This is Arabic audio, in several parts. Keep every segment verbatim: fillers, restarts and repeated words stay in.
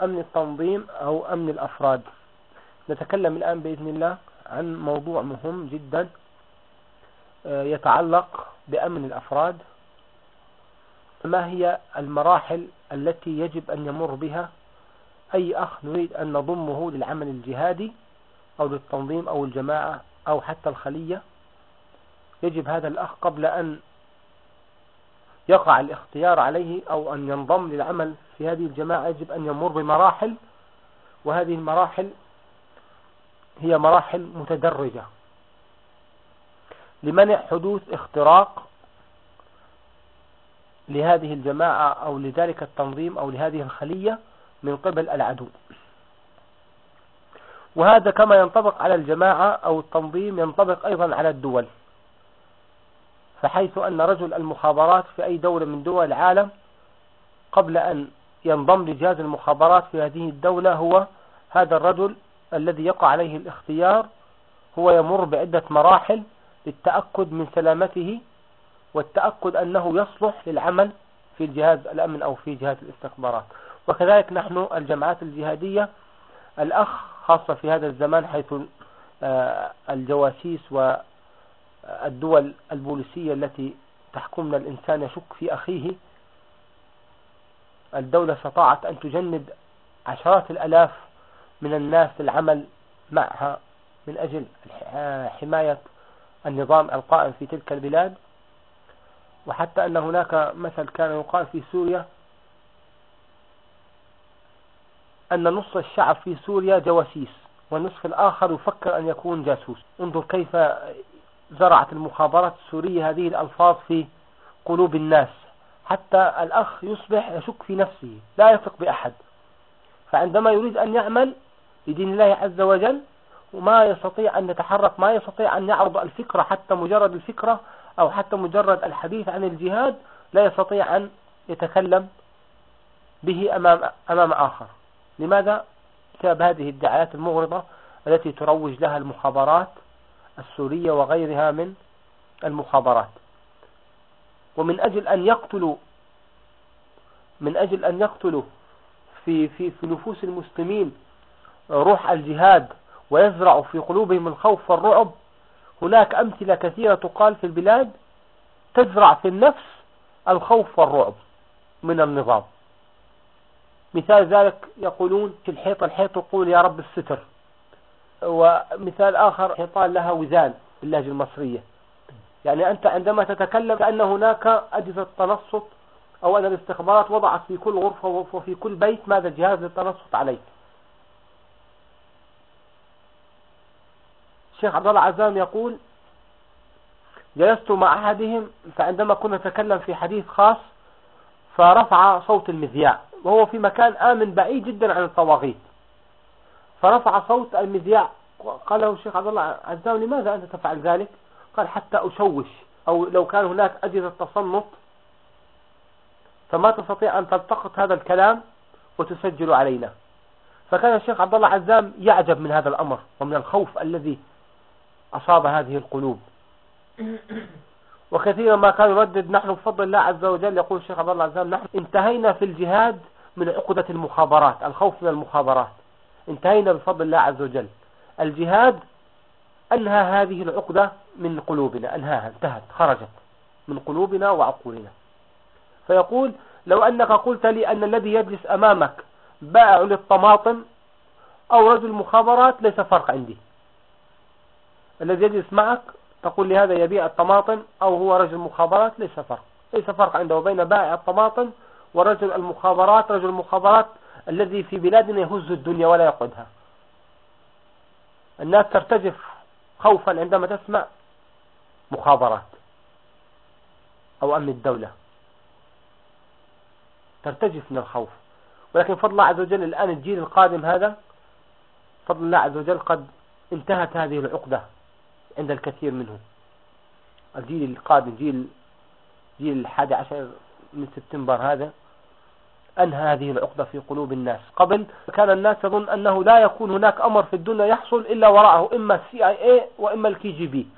أمن التنظيم أو أمن الأفراد. نتكلم الآن بإذن الله عن موضوع مهم جدا يتعلق بأمن الأفراد. ما هي المراحل التي يجب أن يمر بها أي أخ نريد أن نضمه للعمل الجهادي أو للتنظيم أو الجماعة أو حتى الخلية؟ يجب هذا الأخ قبل أن يقع الاختيار عليه أو أن ينضم للعمل في هذه الجماعة يجب أن يمر بمراحل، وهذه المراحل هي مراحل متدرجة لمنع حدوث اختراق لهذه الجماعة أو لذلك التنظيم أو لهذه الخلية من قبل العدو. وهذا كما ينطبق على الجماعة أو التنظيم ينطبق أيضا على الدول، فحيث أن رجل المخابرات في أي دولة من دول العالم قبل أن ينضم لجهاز المخابرات في هذه الدولة هو هذا الرجل الذي يقع عليه الاختيار هو يمر بعدة مراحل للتأكد من سلامته والتأكد أنه يصلح للعمل في الجهاز الأمن أو في جهاز الاستخبارات. وكذلك نحن الجماعات الجهادية الأخ خاصة في هذا الزمان حيث الجواسيس والدول البوليسية التي تحكمنا الإنسان يشك في أخيه. الدولة استطاعت أن تجند عشرات الألاف من الناس للعمل معها من أجل حماية النظام القائم في تلك البلاد، وحتى أن هناك مثل كان يقال في سوريا أن نصف الشعب في سوريا جواسيس والنصف الآخر يفكر أن يكون جاسوس. انظر كيف زرعت المخابرات السورية هذه الألفاظ في قلوب الناس حتى الأخ يصبح يشك في نفسه لا يثق بأحد، فعندما يريد أن يعمل لدين الله عز وجل وما يستطيع أن يتحرك، ما يستطيع أن يعرض الفكرة حتى مجرد الفكرة أو حتى مجرد الحديث عن الجهاد، لا يستطيع أن يتكلم به أمام أمام آخر. لماذا؟ بسبب هذه الدعايات المغرضة التي تروج لها المخابرات السورية وغيرها من المخابرات. ومن أجل أن يقتلوا من أجل أن يقتلوا في في في نفوس المسلمين روح الجهاد ويزرعوا في قلوبهم الخوف والرعب، هناك أمثلة كثيرة تقال في البلاد تزرع في النفس الخوف والرعب من النظام. مثال ذلك يقولون في الحيط الحيط يقول يا رب الستر، ومثال آخر حيطان لها وزان باللهجة المصرية. يعني أنت عندما تتكلم كأن هناك أجهزة تنصت أو أن الاستخبارات وضعت في كل غرفة وفي كل بيت ماذا جهاز للتنصت عليه. الشيخ عبد الله عزام يقول جلست مع أحدهم فعندما كنا نتكلم في حديث خاص فرفع صوت المذياع وهو في مكان آمن بعيد جدا عن الطواغيت، فرفع صوت المذياع. قال له الشيخ عبد الله عزام لماذا أنت تفعل ذلك؟ قال حتى أشوش، أو لو كان هناك أجهزة تصنت فما تستطيع أن تلتقط هذا الكلام وتسجل علينا. فكان الشيخ عبد الله عزام يعجب من هذا الأمر ومن الخوف الذي أصاب هذه القلوب. وكثيرا ما كان يردد نحن بفضل الله عز وجل، يقول الشيخ عبد الله عزام نحن انتهينا في الجهاد من عقدة المخابرات، الخوف من المخابرات انتهينا بفضل الله عز وجل. الجهاد أنهى هذه العقدة من قلوبنا، أنهاها، انتهت، خرجت من قلوبنا وعقولنا. فيقول لو أنك قلت لي أن الذي يجلس أمامك بائع للطماطم أو رجل مخابرات ليس فرق عندي. الذي يجلس معك تقول لي هذا يبيع الطماطم أو هو رجل مخابرات ليس فرق، ليس فرق عنده وبين بائع الطماطم ورجل المخابرات. رجل المخابرات الذي في بلادنا يهز الدنيا ولا يقعدها. الناس ترتجف خوفا عندما تسمع مخابرات أو أمن الدولة، ترتجف من الخوف. ولكن فضل الله عز وجل الآن الجيل القادم هذا فضل الله عز وجل قد انتهت هذه العقدة عند الكثير منهم. الجيل القادم جيل جيل الحادي عشر من سبتمبر هذا أنهى هذه العقدة في قلوب الناس. قبل كان الناس يظن أنه لا يكون هناك أمر في الدنيا يحصل إلا وراءه إما السي آي إيه وإما الكي جي بي.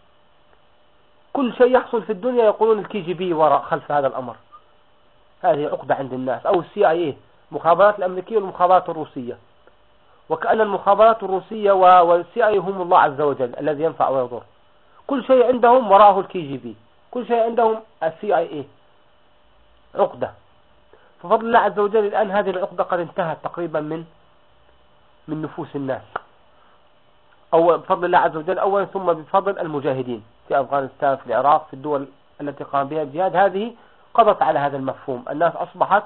كل شيء يحصل في الدنيا يقولون الكي جي بي وراء خلف هذا الأمر. هذه عقدة عند الناس، أو السي آي إيه المخابرات الأمريكية والمخابرات الروسية، وكأن المخابرات الروسية والسي اي هم الله عز وجل الذي ينفع ويضر. كل شيء عندهم وراءه الكي جي بي، كل شيء عندهم السي اي اي، عقدة. ففضل الله عز وجل الآن هذه العقدة قد انتهت تقريبا من من نفوس الناس، أو بفضل الله عز وجل أولا، ثم بفضل المجاهدين في أفغانستان، في العراق، في الدول التي قام بها الجهاد. هذه قضت على هذا المفهوم، الناس أصبحت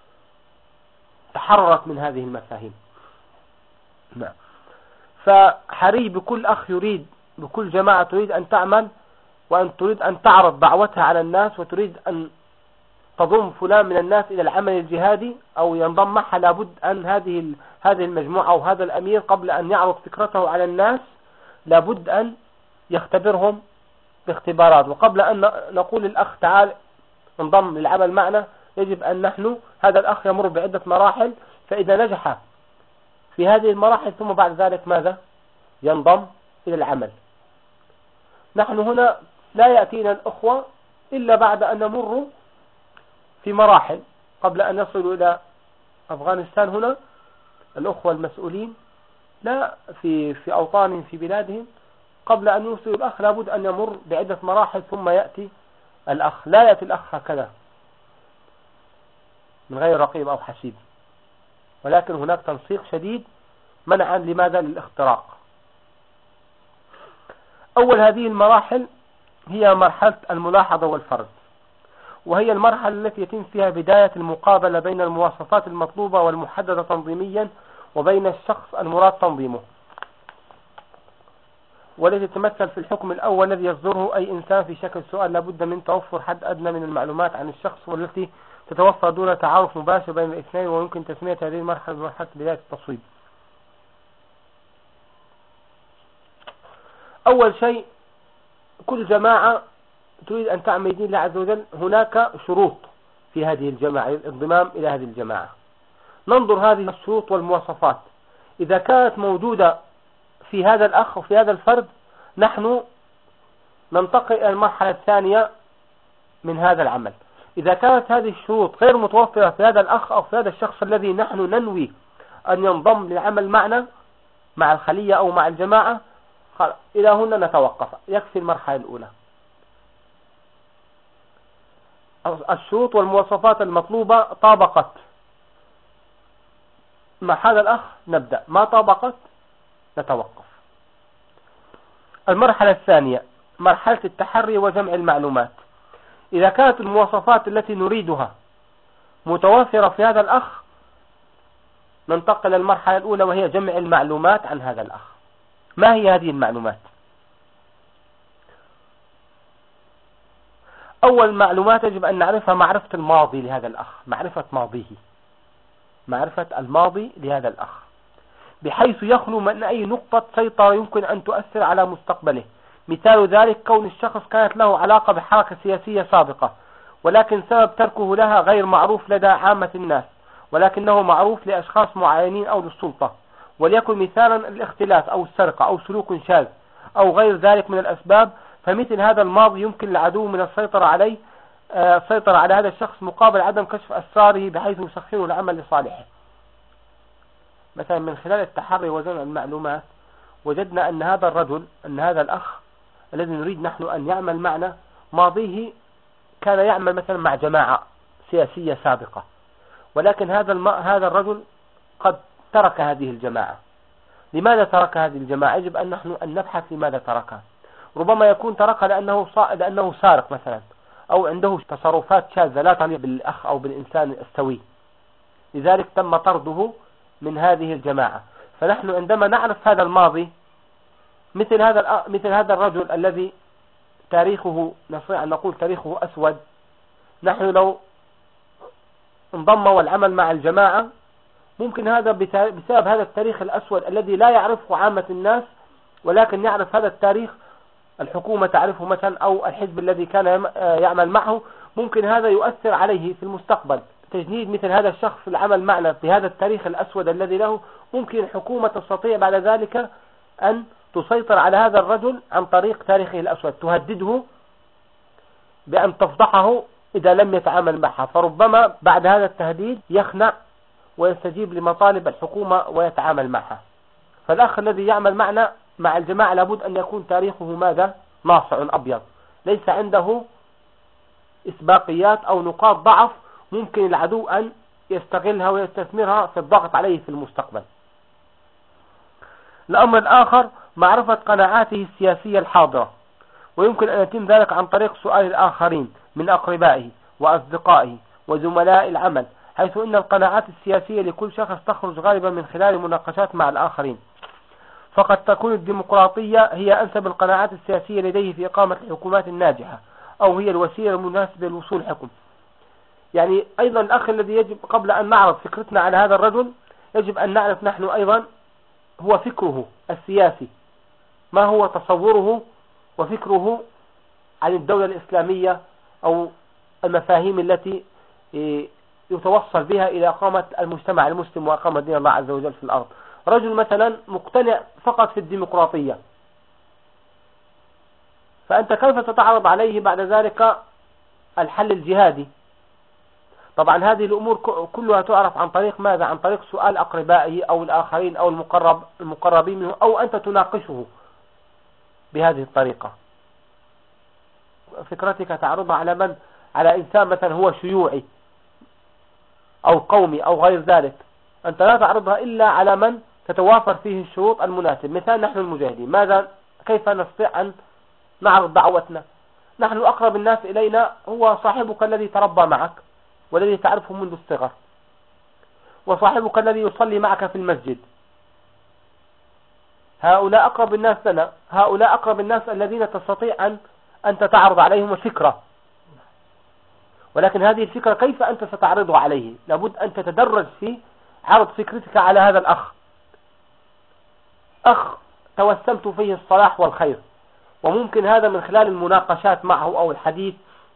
تحررت من هذه المفاهيم. نعم. فحري بكل أخ يريد، بكل جماعة تريد أن تعمل وأن تريد أن تعرض دعوتها على الناس وتريد أن تضم فلان من الناس إلى العمل الجهادي أو ينضم معها، لابد أن هذه هذه المجموعة أو هذا الأمير قبل أن يعرض فكرته على الناس لابد أن يختبرهم باختبارات. وقبل أن نقول الأخ تعال انضم للعمل معنا، يجب أن نحن هذا الأخ يمر بعدة مراحل، فإذا نجح في هذه المراحل ثم بعد ذلك ماذا؟ ينضم إلى العمل. نحن هنا لا يأتينا الأخوة إلا بعد أن نمر في مراحل قبل أن يصلوا إلى أفغانستان. هنا الأخوة المسؤولين لا في في أوطانهم في بلادهم قبل أن يوصلوا الأخ لابد أن يمر بعدة مراحل ثم يأتي الأخ. لا يأتي الأخ هكذا من غير رقيب أو حسيب، ولكن هناك تنسيق شديد منعا لماذا؟ للاختراق. أول هذه المراحل هي مرحلة الملاحظة والفرد، وهي المرحلة التي يتم فيها بداية المقابلة بين المواصفات المطلوبة والمحددة تنظيميا وبين الشخص المراد تنظيمه، والتي تتمثل في الحكم الأول الذي يصدره أي إنسان في شكل سؤال لابد من توفر حد أدنى من المعلومات عن الشخص، والتي تتوفر دون تعارف مباشر بين الاثنين، ويمكن تسمية هذه المرحلة بمرحلة بداية التصويب. أول شيء كل جماعة تريد أن تعمل دين الله عز وجل هناك شروط في هذه الجماعة الانضمام إلى هذه الجماعة. ننظر هذه الشروط والمواصفات، إذا كانت موجودة في هذا الأخ وفي هذا الفرد نحن ننتقل إلى المرحلة الثانية من هذا العمل. إذا كانت هذه الشروط غير متوفرة في هذا الأخ أو في هذا الشخص الذي نحن ننوي أن ينضم للعمل معنا مع الخلية أو مع الجماعة، إلى هنا نتوقف، يكفي المرحلة الأولى. الشروط والمواصفات المطلوبة طابقت مع هذا الأخ نبدأ، ما طابقت نتوقف. المرحلة الثانية مرحلة التحري وجمع المعلومات. إذا كانت المواصفات التي نريدها متوافرة في هذا الأخ ننتقل للمرحلة الأولى وهي جمع المعلومات عن هذا الأخ. ما هي هذه المعلومات؟ أول معلومات يجب أن نعرفها معرفة الماضي لهذا الأخ، معرفة ماضيه، معرفة الماضي لهذا الأخ بحيث يخلو من أي نقطة سيطرة يمكن أن تؤثر على مستقبله. مثال ذلك كون الشخص كانت له علاقة بحركة سياسية سابقة، ولكن سبب تركه لها غير معروف لدى عامة الناس، ولكنه معروف لأشخاص معينين أو للسلطة، وليكن مثالا الاختلاس أو السرقة أو سلوك شاذ أو غير ذلك من الأسباب. فمثل هذا الماضي يمكن العدو من السيطرة عليه السيطرة على هذا الشخص مقابل عدم كشف أسراره بحيث يسخره العمل لصالحه. مثلا من خلال التحري وجمع المعلومات وجدنا أن هذا الرجل أن هذا الأخ الذي نريد نحن أن يعمل معنا ماضيه كان يعمل مثلا مع جماعة سياسية سابقة، ولكن هذا الم... هذا الرجل قد ترك هذه الجماعة. لماذا ترك هذه الجماعة؟ يجب أن نحن أن نبحث لماذا تركها. ربما يكون تركها لأنه صا... لأنه سارق مثلا، أو عنده تصرفات شاذة لا تليق بالأخ أو بالإنسان السوي، لذلك تم طرده من هذه الجماعة. فنحن عندما نعرف هذا الماضي مثل هذا مثل هذا الرجل الذي تاريخه نستطيع أن نقول تاريخه أسود، نحن لو انضم والعمل مع الجماعة ممكن هذا بسبب هذا التاريخ الأسود الذي لا يعرفه عامة الناس، ولكن يعرف هذا التاريخ الحكومة تعرفه مثلا أو الحزب الذي كان يعمل معه، ممكن هذا يؤثر عليه في المستقبل. تجنيد مثل هذا الشخص العمل معنا بهذا التاريخ الأسود الذي له، ممكن الحكومة تستطيع بعد ذلك أن تسيطر على هذا الرجل عن طريق تاريخه الأسود، تهدده بأن تفضحه إذا لم يتعامل معها، فربما بعد هذا التهديد يخنع ويستجيب لمطالب الحكومة ويتعامل معها. فالأخ الذي يعمل معنا مع الجماعة لابد أن يكون تاريخه ماذا؟ ناصع أبيض، ليس عنده إسباقيات أو نقاط ضعف ممكن العدو أن يستغلها ويستثمرها في الضغط عليه في المستقبل. الأمر الآخر معرفة قناعاته السياسية الحاضرة، ويمكن أن يتم ذلك عن طريق سؤال الآخرين من أقربائه وأصدقائه وزملاء العمل، حيث أن القناعات السياسية لكل شخص تخرج غالبا من خلال مناقشات مع الآخرين. فقد تكون الديمقراطية هي أنسب القناعات السياسية لديه في إقامة الحكومات الناجحة، أو هي الوسيلة المناسبة للوصول حكم. يعني أيضا الأخ الذي يجب قبل أن نعرض فكرتنا على هذا الرجل يجب أن نعرف نحن أيضا هو فكره السياسي، ما هو تصوره وفكره عن الدولة الإسلامية أو المفاهيم التي يتوصل بها إلى إقامة المجتمع المسلم وإقامة دين الله عز وجل في الأرض. رجل مثلا مقتنع فقط في الديمقراطية، فأنت كيف ستعرض عليه بعد ذلك الحل الجهادي؟ طبعا هذه الأمور كلها تعرف عن طريق ماذا؟ عن طريق سؤال أقربائه أو الآخرين أو المقرب المقربين منه، أو أنت تناقشه بهذه الطريقة. فكرتك تعرضها على من؟ على إنسان مثلا هو شيوعي أو قومي أو غير ذلك، أنت لا تعرضها إلا على من تتوافر فيه الشروط المناسب. مثال نحن المجاهدين، ماذا كيف نستطيع أن نعرض دعوتنا؟ نحن أقرب الناس إلينا هو صاحبك الذي تربى معك والذي تعرفه منذ الصغر، وصاحبك الذي يصلي معك في المسجد. هؤلاء أقرب الناس لنا، هؤلاء أقرب الناس الذين تستطيع أن أنت تعرض عليهم الفكرة. ولكن هذه الفكرة كيف أنت ستعرضها عليه؟ لابد أن تتدرج في عرض فكرتك على هذا الأخ. أخ توسمت فيه الصلاح والخير، وممكن هذا من خلال المناقشات معه أو الحديث،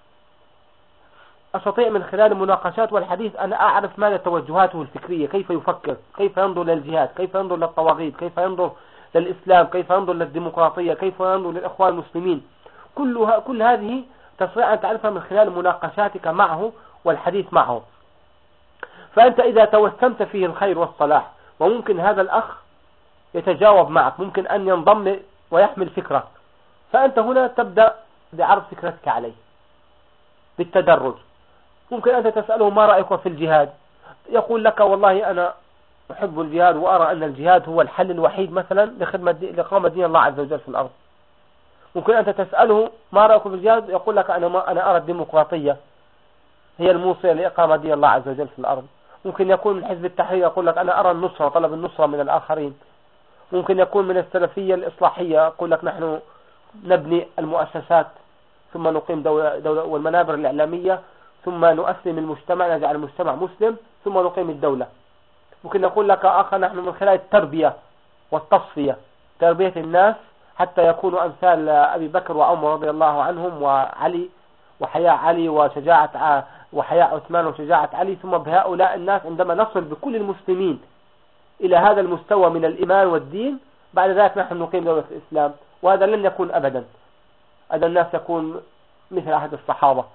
أستطيع من خلال المناقشات والحديث أن أعرف ماذا توجهاته الفكرية، كيف يفكر، كيف ينظر للجهاد، كيف ينظر للطواغيت، كيف ينظر للإسلام، كيف ينظر للديمقراطية، كيف ينظر للإخوان المسلمين. كلها كل هذه تستطيع أن تعرفها من خلال مناقشاتك معه والحديث معه. فأنت إذا توسمت فيه الخير والصلاح، وممكن هذا الأخ يتجاوب معك، ممكن أن ينضم ويحمل فكرة، فأنت هنا تبدأ بعرض فكرتك عليه بالتدرج. ممكن أنت تسأله ما رأيك في الجهاد؟ يقول لك والله أنا أحب الجهاد وأرى أن الجهاد هو الحل الوحيد مثلا لخدمة لإقامة دين الله عز وجل في الأرض. ممكن أنت تسأله ما رأيك في الجهاد؟ يقول لك أنا ما أنا أرى الديمقراطية هي الموصلة لإقامة دين الله عز وجل في الأرض. ممكن يكون من حزب التحرير يقول لك أنا أرى النصرة، طلب النصرة من الآخرين. ممكن يكون من السلفية الإصلاحية يقول لك نحن نبني المؤسسات ثم نقيم دولة, دولة والمنابر الإعلامية ثم نؤسلم المجتمع، نجعل المجتمع مسلم ثم نقيم الدولة. ممكن نقول لك آخر نحن من خلال التربية والتصفية، تربية الناس حتى يكونوا أمثال أبي بكر وعمر رضي الله عنهم وعلي وحياء علي وشجاعة وحياء عثمان وشجاعة علي. ثم بهؤلاء الناس عندما نصل بكل المسلمين إلى هذا المستوى من الإيمان والدين، بعد ذلك نحن نقيم دولة الإسلام. وهذا لن يكون أبدا، هذا الناس يكون مثل عهد الصحابة.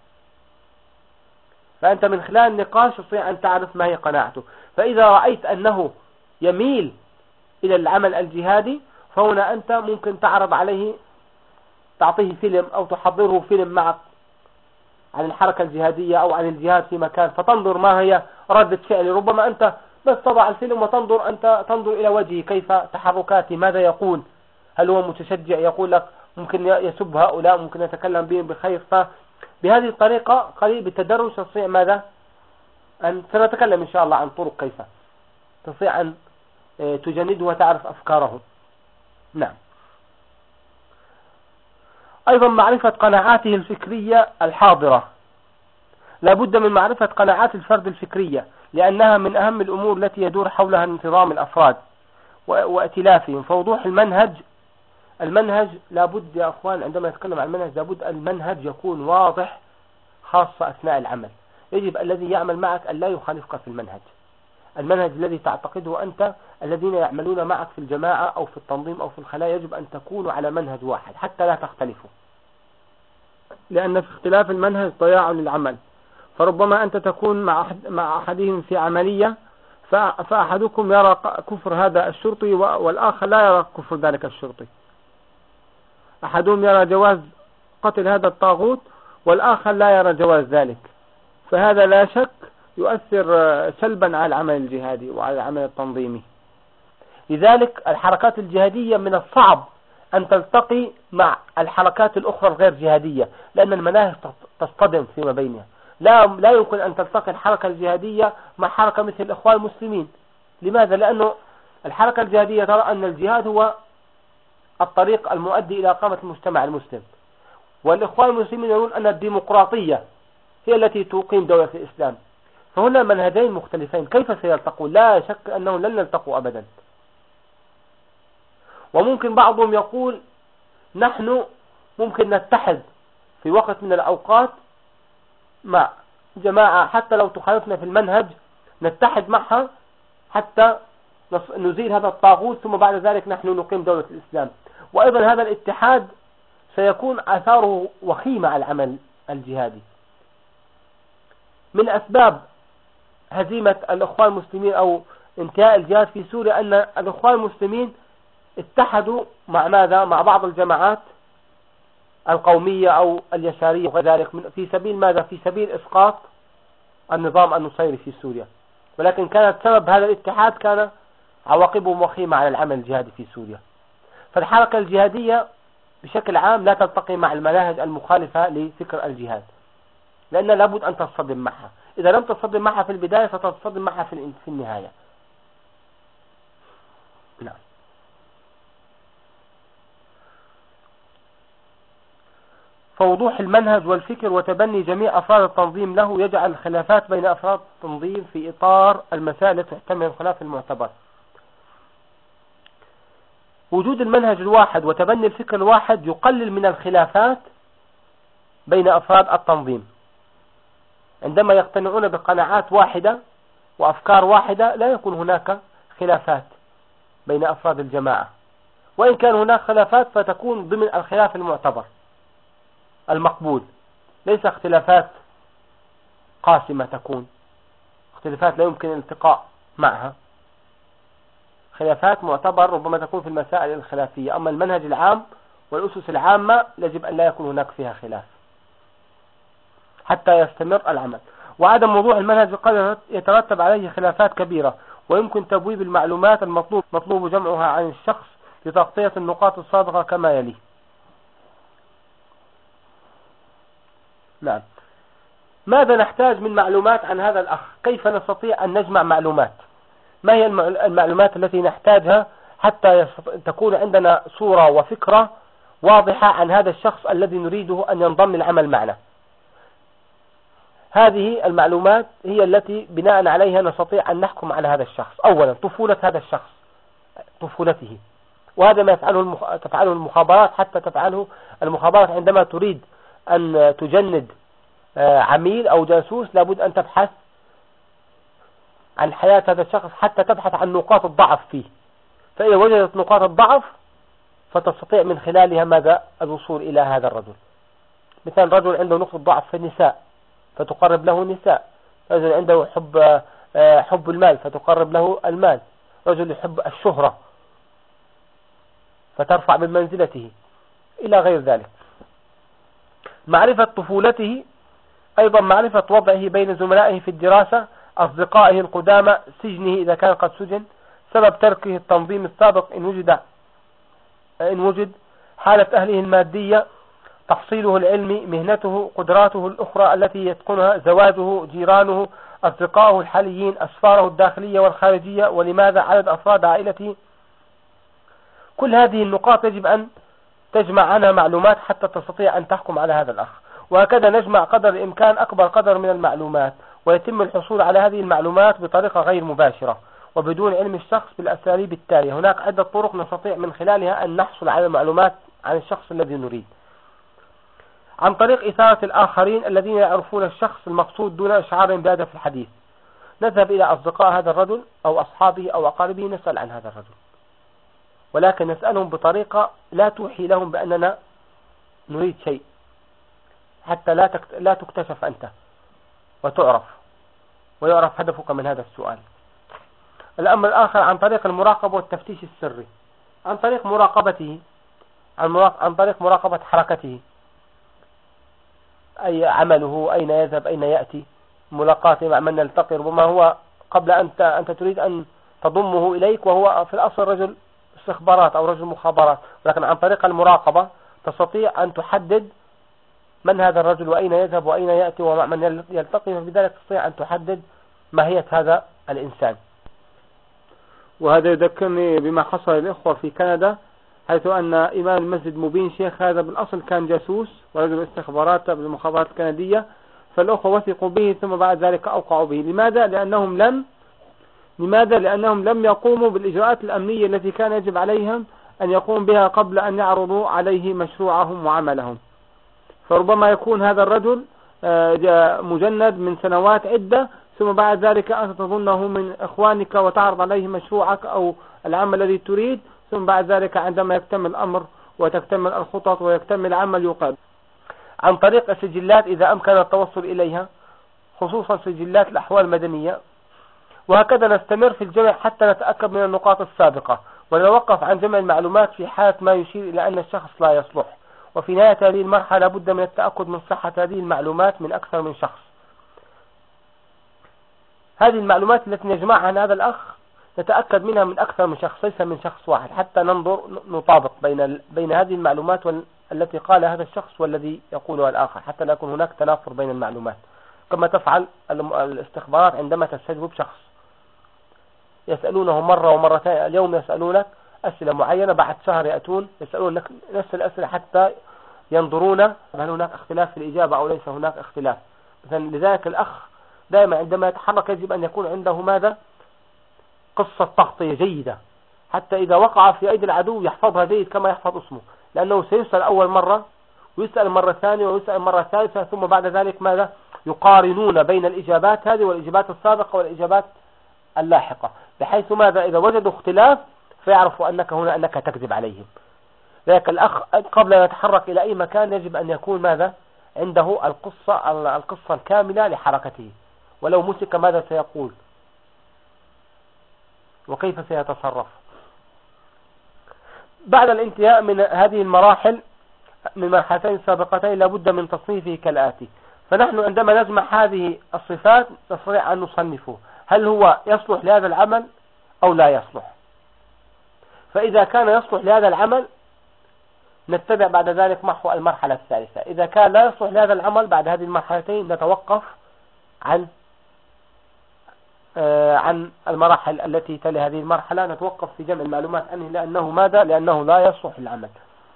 فأنت من خلال النقاش تستطيع أن تعرف ما هي قناعته. فإذا رأيت أنه يميل إلى العمل الجهادي، فهنا أنت ممكن تعرض عليه، تعطيه فيلم أو تحضره فيلم معك عن الحركة الجهادية أو عن الجهاد في مكان، فتنظر ما هي ردة فعل. ربما أنت بس تضع الفيلم وتنظر، أنت تنظر إلى وجهه كيف تحركاته، ماذا يقول، هل هو متشجع، يقول لك ممكن يسب هؤلاء، ممكن يتكلم بهم بخير. فبهذه الطريقة قريب بالتدرج تستطيع ماذا أن سنتكلم إن شاء الله عن طرق كيف تستطيع أن تجنده وتعرف أفكاره. نعم. أيضا معرفة قناعاته الفكرية الحاضرة، لابد من معرفة قناعات الفرد الفكرية، لأنها من أهم الأمور التي يدور حولها انتظام الأفراد وائتلافهم. فوضوح المنهج، المنهج لابد يا أخوان عندما نتكلم عن المنهج لابد المنهج يكون واضح، خاصة أثناء العمل. يجب الذي يعمل معك أن لا يخالفك في المنهج، المنهج الذي تعتقده أنت، الذين يعملون معك في الجماعة أو في التنظيم أو في الخلايا يجب أن تكونوا على منهج واحد حتى لا تختلفوا، لأن في اختلاف المنهج ضياع للعمل. فربما أنت تكون مع أحد مع أحدهم في عملية فأحدكم يرى كفر هذا الشرطي والآخر لا يرى كفر ذلك الشرطي. أحدهم يرى جواز قتل هذا الطاغوت والآخر لا يرى جواز ذلك، فهذا لا شك يؤثر سلبا على العمل الجهادي وعلى العمل التنظيمي. لذلك الحركات الجهادية من الصعب أن تلتقي مع الحركات الأخرى الغير جهادية، لأن المناهج تصطدم فيما بينها. لا لا يمكن أن تلتقي الحركة الجهادية مع حركة مثل الإخوان المسلمين. لماذا؟ لأنه الحركة الجهادية ترى أن الجهاد هو الطريق المؤدي إلى إقامة المجتمع المسلم، والإخوان المسلمين يقولون أن الديمقراطية هي التي تقيم دولة الإسلام. فهنا منهجين مختلفين، كيف سيلتقون؟ لا شك أنهم لن يلتقوا أبدا. وممكن بعضهم يقول نحن ممكن نتحد في وقت من الأوقات مع جماعة حتى لو تخالفنا في المنهج، نتحد معها حتى نزيل هذا الطاغوت، ثم بعد ذلك نحن نقيم دولة الإسلام. وأيضا هذا الاتحاد سيكون آثاره وخيمة على العمل الجهادي. من أسباب هزيمة الإخوان المسلمين أو انتهاء الجهاد في سوريا أن الإخوان المسلمين اتحدوا مع ماذا؟ مع بعض الجماعات القومية أو اليسارية وغير ذلك، في سبيل ماذا؟ في سبيل إسقاط النظام النصيري في سوريا. ولكن كانت سبب هذا الاتحاد كان عواقبه وخيمة على العمل الجهادي في سوريا. فالحركة الجهادية بشكل عام لا تلتقي مع المناهج المخالفة لفكر الجهاد، لأن لابد أن تصطدم معها. إذا لم تصطدم معها في البداية ستصطدم معها في النهاية. نعم. فوضوح المنهج والفكر وتبني جميع أفراد التنظيم له يجعل الخلافات بين أفراد التنظيم في إطار المسائل التي تحتمل الخلاف المعتبر. وجود المنهج الواحد وتبني الفكر الواحد يقلل من الخلافات بين أفراد التنظيم. عندما يقتنعون بقناعات واحدة وأفكار واحدة لا يكون هناك خلافات بين أفراد الجماعة، وإن كان هناك خلافات فتكون ضمن الخلاف المعتبر المقبول، ليس اختلافات قاسمة، تكون اختلافات لا يمكن الالتقاء معها. خلافات معتبر ربما تكون في المسائل الخلافية، أما المنهج العام والأسس العامة يجب أن لا يكون هناك فيها خلاف حتى يستمر العمل. وعدم وضوح المنهج قد يترتب عليه خلافات كبيرة، ويمكن تبويب المعلومات المطلوب مطلوب جمعها عن الشخص لتغطية النقاط الصادقة كما يلي. نعم. ماذا نحتاج من معلومات عن هذا الأخ؟ كيف نستطيع أن نجمع معلومات؟ ما هي المعلومات التي نحتاجها حتى تكون عندنا صورة وفكرة واضحة عن هذا الشخص الذي نريده أن ينضم العمل معنا؟ هذه المعلومات هي التي بناء عليها نستطيع أن نحكم على هذا الشخص. أولا طفولة هذا الشخص، طفولته، وهذا ما يفعله المخ... تفعله المخابرات. حتى تفعله المخابرات عندما تريد أن تجند عميل أو جاسوس لابد أن تبحث عن حياة هذا الشخص حتى تبحث عن نقاط الضعف فيه، فإذا وجدت نقاط الضعف فتستطيع من خلالها ماذا؟ الوصول إلى هذا الرجل. مثلا رجل عنده نقطة ضعف في النساء فتقرب له النساء، رجل عنده حب حب المال فتقرب له المال، رجل يحب الشهرة فترفع من منزلته إلى غير ذلك. معرفة طفولته، أيضا معرفة وضعه بين زملائه في الدراسة، أصدقائه القدامى، سجنه إذا كان قد سجن، سبب تركه التنظيم السابق إن وجد إن وجد حالة أهله المادية، تحصيله العلمي، مهنته، قدراته الأخرى التي يتقنها، زواجه، جيرانه، أصدقائه الحاليين، أسفاره الداخلية والخارجية، ولماذا، عدد أفراد عائلته. كل هذه النقاط يجب أن تجمع عنها معلومات حتى تستطيع أن تحكم على هذا الأخ. وهكذا نجمع قدر الإمكان أكبر قدر من المعلومات، ويتم الحصول على هذه المعلومات بطريقة غير مباشرة وبدون علم الشخص بالأساليب التالية. هناك عدة طرق نستطيع من خلالها أن نحصل على معلومات عن الشخص الذي نريد: عن طريق إثارة الآخرين الذين يعرفون الشخص المقصود دون إشعارهم بهدف الحديث. نذهب إلى أصدقاء هذا الرجل أو أصحابه أو أقاربه نسأل عن هذا الرجل، ولكن نسألهم بطريقة لا توحي لهم بأننا نريد شيء، حتى لا لا تكتشف أنت وتعرف ويعرف هدفك من هذا السؤال. الأمر الآخر عن طريق المراقبة والتفتيش السري، عن طريق مراقبته، عن طريق مراقبة حركته، أي عمله، أين يذهب، أين يأتي، ملاقاته مع من يلتقي، ربما هو قبل أنت أنت تريد أن تضمه إليك وهو في الأصل رجل استخبارات أو رجل مخابرات، ولكن عن طريق المراقبة تستطيع أن تحدد من هذا الرجل وأين يذهب وأين يأتي ومع من يلتقي، فبذلك تستطيع أن تحدد ماهية هذا الإنسان. وهذا يذكرني بما حصل للإخوة في كندا، حيث أن إمام المسجد مبين شيخ هذا بالأصل كان جاسوس ورجل استخبارات بالمخابرات الكندية، فالأخوة وثقوا به ثم بعد ذلك أوقعوا به. لماذا؟ لأنهم لم لماذا؟ لأنهم لم يقوموا بالإجراءات الأمنية التي كان يجب عليهم أن يقوم بها قبل أن يعرضوا عليه مشروعهم وعملهم. فربما يكون هذا الرجل مجند من سنوات عدة، ثم بعد ذلك أنت تظنه من إخوانك وتعرض عليه مشروعك أو العمل الذي تريد، ثم بعد ذلك عندما يكتمل الأمر وتكتمل الخطط ويكتمل العمل يقال عن طريق السجلات إذا أمكن التوصل إليها، خصوصا سجلات الأحوال المدنية. وهكذا نستمر في الجمع حتى نتأكد من النقاط السابقة، ونتوقف عن جمع المعلومات في حالة ما يشير إلى أن الشخص لا يصلح. وفي نهاية هذه المرحلة لابد من التأكد من صحة هذه المعلومات من أكثر من شخص. هذه المعلومات التي نجمعها عن هذا الأخ نتأكد منها من أكثر من شخص، ليس من شخص واحد، حتى ننظر نطابق بين بين هذه المعلومات التي قال هذا الشخص والذي يقولها الآخر، حتى لا يكون هناك تنافر بين المعلومات، كما تفعل الاستخبارات عندما تستجوب شخص. يسألونه مرة ومرتين، اليوم يسألونك أسئلة معينة، بعد شهر يأتون يسألونك نفس الأسئلة حتى ينظرون هل هناك اختلاف في الإجابة أو ليس هناك اختلاف. مثلا لذلك الأخ دائما عندما يتحرك يجب أن يكون عنده ماذا؟ قصة تغطية جيدة، حتى إذا وقع في أيدي العدو يحفظها جيد كما يحفظ اسمه، لأنه سيسأل أول مرة ويسأل مرة ثانية ويسأل مرة ثالثة، ثم بعد ذلك ماذا؟ يقارنون بين الإجابات هذه والإجابات السابقة والإجابات اللاحقة، بحيث ماذا؟ إذا وجدوا اختلاف فيعرفوا أنك هنا أنك تكذب عليهم. لذلك الأخ قبل أن يتحرك إلى أي مكان يجب أن يكون ماذا؟ عنده القصة القصة الكاملة لحركته، ولو مسك ماذا سيقول وكيف سيتصرف. بعد الانتهاء من هذه المراحل من مرحلتين سابقتين لابد من تصنيفه كالآتي. فنحن عندما نجمع هذه الصفات نستطيع أن نصنفه، هل هو يصلح لهذا العمل أو لا يصلح. فإذا كان يصلح لهذا العمل نتبع بعد ذلك محو المرحلة الثالثة. إذا كان لا يصلح لهذا العمل بعد هذه المرحلتين نتوقف عن آه عن المراحل التي تلي هذه المرحلة، نتوقف في جمع المعلومات عنه، لأنه ماذا؟ لأنه لا يصلح العمل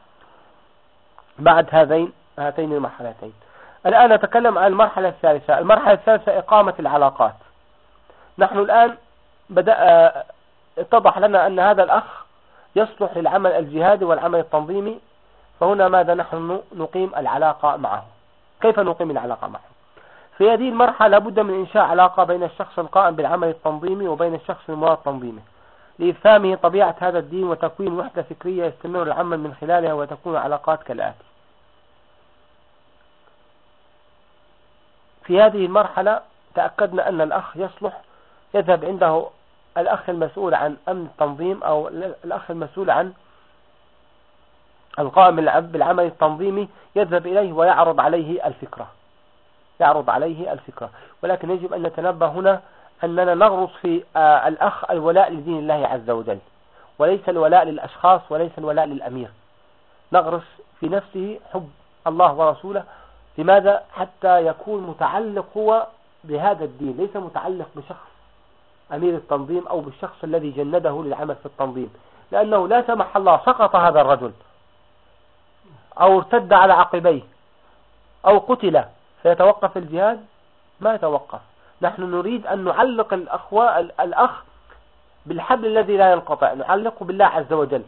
بعد هذين هاتين المرحلتين. الآن نتكلم عن المرحلة الثالثة. المرحلة الثالثة إقامة العلاقات. نحن الآن بدأ اتضح لنا أن هذا الأخ يصلح للعمل الجهادي والعمل التنظيمي، فهنا ماذا؟ نحن نقيم العلاقة معه. كيف نقيم العلاقة معه؟ في هذه المرحلة لابد من إنشاء علاقة بين الشخص القائم بالعمل التنظيمي وبين الشخص المراد تنظيمه، لإفهامه طبيعة هذا الدين وتكوين وحدة فكرية يستمر العمل من خلالها، وتكون علاقات كالآتي. في هذه المرحلة تأكدنا أن الأخ يصلح، يذهب عنده الأخ المسؤول عن أمن التنظيم أو الأخ المسؤول عن القائم بالعمل التنظيمي، يذهب إليه ويعرض عليه الفكرة يعرض عليه الفكرة ولكن يجب أن نتنبه هنا أننا نغرس في الأخ الولاء لدين الله عز وجل، وليس الولاء للأشخاص وليس الولاء للأمير. نغرس في نفسه حب الله ورسوله. لماذا؟ حتى يكون متعلق هو بهذا الدين، ليس متعلق بشخص أمير التنظيم أو بالشخص الذي جنده للعمل في التنظيم، لأنه لا سمح الله سقط هذا الرجل أو ارتد على عقبيه أو قتل فيتوقف الجهاد؟ ما يتوقف. نحن نريد أن نعلق الأخوة الأخ بالحبل الذي لا ينقطع، نعلقه بالله عز وجل.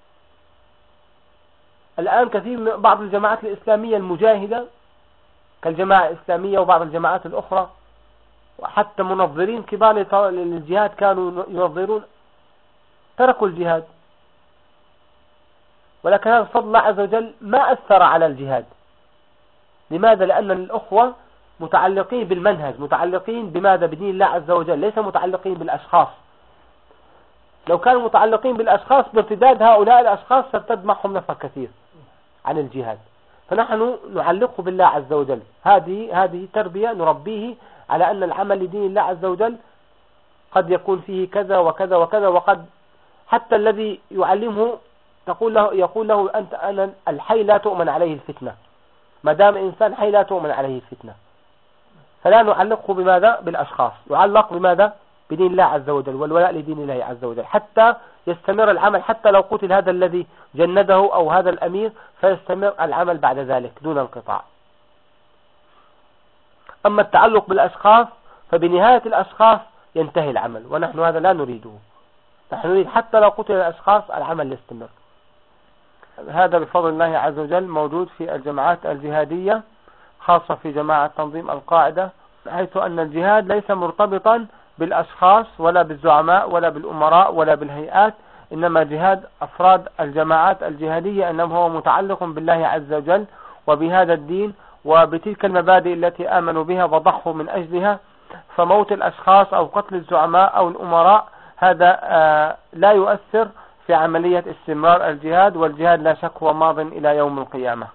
الآن كثير من بعض الجماعات الإسلامية المجاهدة كالجماعة الإسلامية وبعض الجماعات الأخرى وحتى منظرين كبار للجهاد كانوا ينظرون تركوا الجهاد، ولكن هذا فضل الله عز وجل ما أثر على الجهاد. لماذا؟ لأن الأخوة متعلقين بالمنهج، متعلقين بماذا؟ بدين الله عز وجل، ليس متعلقين بالأشخاص. لو كانوا متعلقين بالأشخاص بارتداد هؤلاء الأشخاص سيرتد معهم نفر كثير عن الجهاد. فنحن نعلقه بالله عز وجل. هذه هذه تربية نربيه على أن العمل لدين الله عز وجل قد يكون فيه كذا وكذا وكذا، وقد حتى الذي يعلمه تقول له يقول له أنت أنا الحي لا تؤمن عليه الفتنة، ما دام إنسان حي لا تؤمن عليه الفتنة. فلا نعلقه بماذا؟ بالأشخاص، يعلق بماذا؟ بدين الله عز وجل والولاء لدين الله عز وجل، حتى يستمر العمل، حتى لو قتل هذا الذي جنده أو هذا الأمير فيستمر العمل بعد ذلك دون انقطاع. أما التعلق بالأشخاص فبنهاية الأشخاص ينتهي العمل، ونحن هذا لا نريده. نحن نريد حتى لو قتل الأشخاص العمل يستمر. هذا بفضل الله عز وجل موجود في الجماعات الجهادية، خاصة في جماعة تنظيم القاعدة، حيث أن الجهاد ليس مرتبطا بالأشخاص ولا بالزعماء ولا بالأمراء ولا بالهيئات، إنما جهاد أفراد الجماعات الجهادية أنه هو متعلق بالله عز وجل وبهذا الدين وبتلك المبادئ التي آمنوا بها وضحوا من أجلها. فموت الأشخاص أو قتل الزعماء أو الأمراء هذا آه لا يؤثر في عملية استمرار الجهاد، والجهاد لا شك هو ماض إلى يوم القيامة.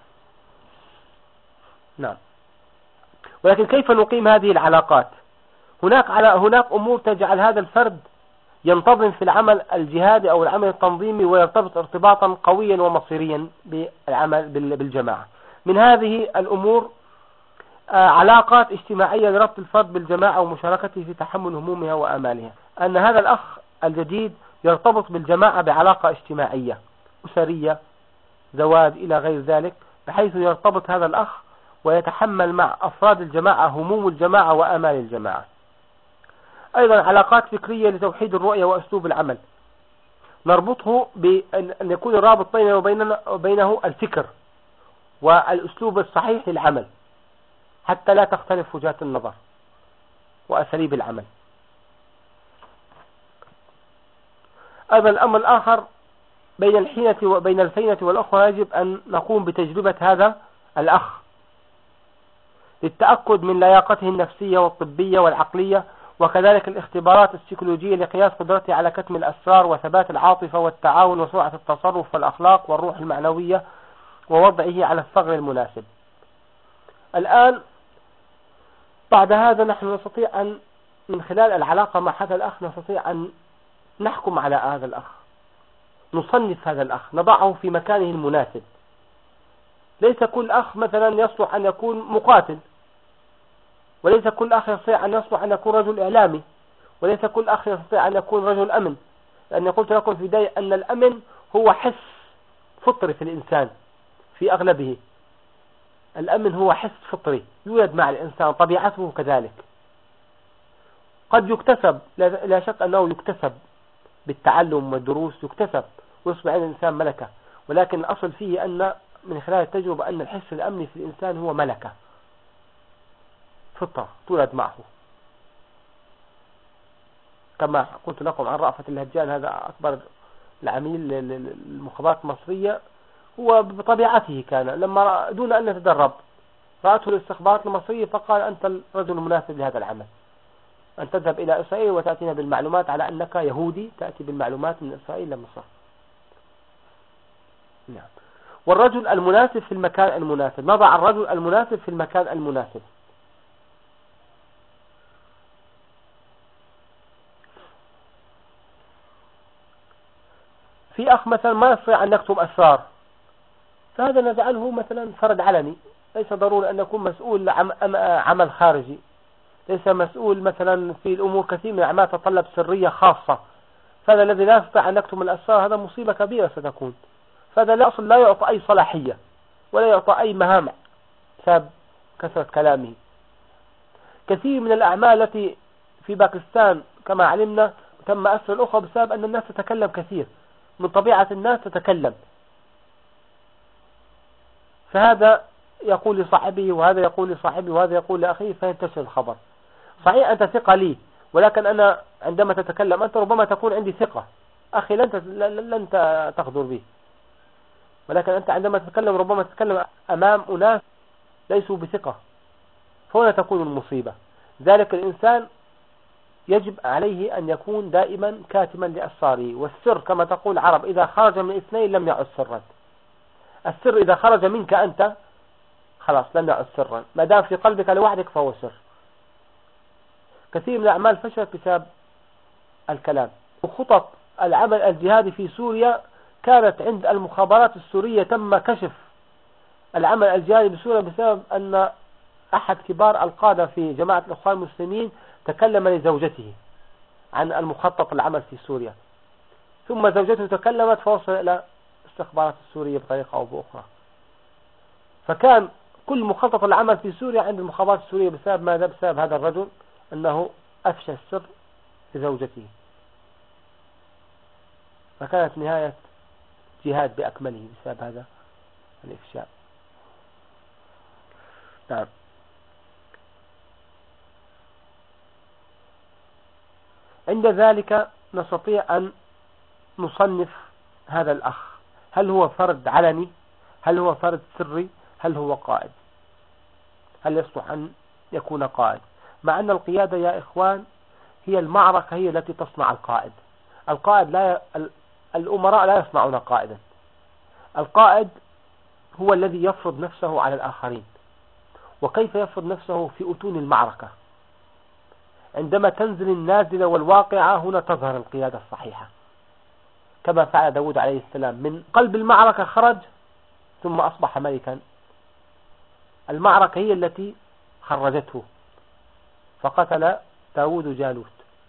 نعم. ولكن كيف نقيم هذه العلاقات؟ هناك على هناك أمور تجعل هذا الفرد ينتظم في العمل الجهادي أو العمل التنظيمي ويرتبط ارتباطا قويا ومصيريا بالعمل بالجماعة. من هذه الأمور علاقات اجتماعية لربط الفرد بالجماعة ومشاركته في تحمل همومها وآمالها. أن هذا الأخ الجديد يرتبط بالجماعة بعلاقة اجتماعية أسرية، زواج إلى غير ذلك، بحيث يرتبط هذا الأخ ويتحمل مع أفراد الجماعة هموم الجماعة وآمال الجماعة. أيضا علاقات فكرية لتوحيد الرؤية وأسلوب العمل، نربطه بأن يكون الرابط بينه وبيننا وبينه الفكر والأسلوب الصحيح للعمل، حتى لا تختلف وجهات النظر وأساليب العمل. أيضا الأمر الآخر بين الحينة وبين الفينة والأخرى يجب أن نقوم بتجربة هذا الأخ للتأكد من لياقته النفسية والطبية والعقلية، وكذلك الاختبارات السيكولوجية لقياس قدرته على كتم الأسرار وثبات العاطفة والتعاون وسرعة التصرف والأخلاق والروح المعنوية، ووضعه على الثغر المناسب. الآن بعد هذا نحن نستطيع أن من خلال العلاقة مع هذا الأخ نستطيع أن نحكم على هذا الأخ، نصنف هذا الأخ، نضعه في مكانه المناسب. ليس كل أخ مثلا يصلح أن يكون مقاتل، وليس كل أخ يستطيع أن يصلح أن يكون رجل إعلامي، وليس كل أخ يستطيع أن يكون رجل أمن. لأني قلت لكم في البداية أن الأمن هو حس فطري في الإنسان في أغلبه. الأمن هو حس فطري يولد مع الإنسان، طبيعته كذلك. قد يكتسب، لا شك أنه يكتسب بالتعلم والدروس، يكتسب ويصبح الإنسان ملكة، ولكن الأصل فيه أن من خلال التجربة أن الحس الأمني في الإنسان هو ملكة، فطرة تولد معه. كما قلت لكم عن رأفت الهجان، هذا أكبر العميل للمخابرات المصرية، هو بطبيعته كان لما دون أن يتدرب رأته الاستخبارات المصرية فقال أنت الرجل المناسب لهذا العمل، أن تذهب إلى إسرائيل وتأتينا بالمعلومات على أنك يهودي، تأتي بالمعلومات من إسرائيل لمصر. نعم. والرجل المناسب في المكان المناسب، نضع الرجل المناسب في المكان المناسب. في أخ مثلا ما يستطيع أن يكتب أسرار، فهذا نجعله مثلا فرد علني، ليس ضروري أن يكون مسؤول عن عمل خارجي، ليس مسؤول مثلا في الأمور، كثير من الأعمال تتطلب سرية خاصة، فهذا الذي لا يستطيع أن يكتب الأسرار هذا مصيبة كبيرة ستكون. فهذا لا أصل لا يعطى أي صلاحية ولا يعطى أي مهام بسبب كثرة كلامه. كثير من الأعمال التي في باكستان كما علمنا تم أسر الأخرى بسبب أن الناس تتكلم كثير، من طبيعة الناس تتكلم، فهذا يقول لصاحبه وهذا يقول لصاحبه وهذا يقول لأخيه فينتشر الخبر. صحيح أنت ثقة لي، ولكن أنا عندما تتكلم أنت ربما تكون عندي ثقة، أخي لن لن تغدر به، ولكن أنت عندما تتكلم ربما تتكلم أمام أناس ليسوا بثقة، فهنا تكون المصيبة. ذلك الإنسان يجب عليه أن يكون دائما كاتما لأسراره. والسر كما تقول العرب إذا خرج من اثنين لم يعد سرا. السر إذا خرج منك أنت خلاص لم يعد سرا، ما دام في قلبك لوحدك فهو سر. كثير من الأعمال فشلت بسبب الكلام. وخطط العمل الجهادي في سوريا كانت عند المخابرات السورية، تم كشف العمل الجهادي بسوريا بسبب أن أحد كبار القادة في جماعة الإخوان المسلمين تكلم لزوجته عن المخطط العمل في سوريا، ثم زوجته تكلمت فوصل إلى استخبارات السورية بطريقة أو بأخرى. فكان كل مخطط العمل في سوريا عند المخابرات السورية بسبب ماذا؟ بسبب هذا الرجل أنه أفشى السر لزوجته، فكانت نهاية جهاد بأكمله بسبب هذا الإفشاء. نعم. عند ذلك نستطيع أن نصنف هذا الأخ، هل هو فرد علني، هل هو فرد سري، هل هو قائد، هل يصلح أن يكون قائد؟ مع أن القيادة يا إخوان هي المعركة، هي التي تصنع القائد. القائد لا ي... الأمراء لا يصنعون قائدا. القائد هو الذي يفرض نفسه على الآخرين. وكيف يفرض نفسه؟ في أتون المعركة، عندما تنزل النازلة والواقعة هنا تظهر القيادة الصحيحة، كما فعل داود عليه السلام، من قلب المعركة خرج ثم أصبح ملكا. المعركة هي التي خرجته، فقتل داود جالوت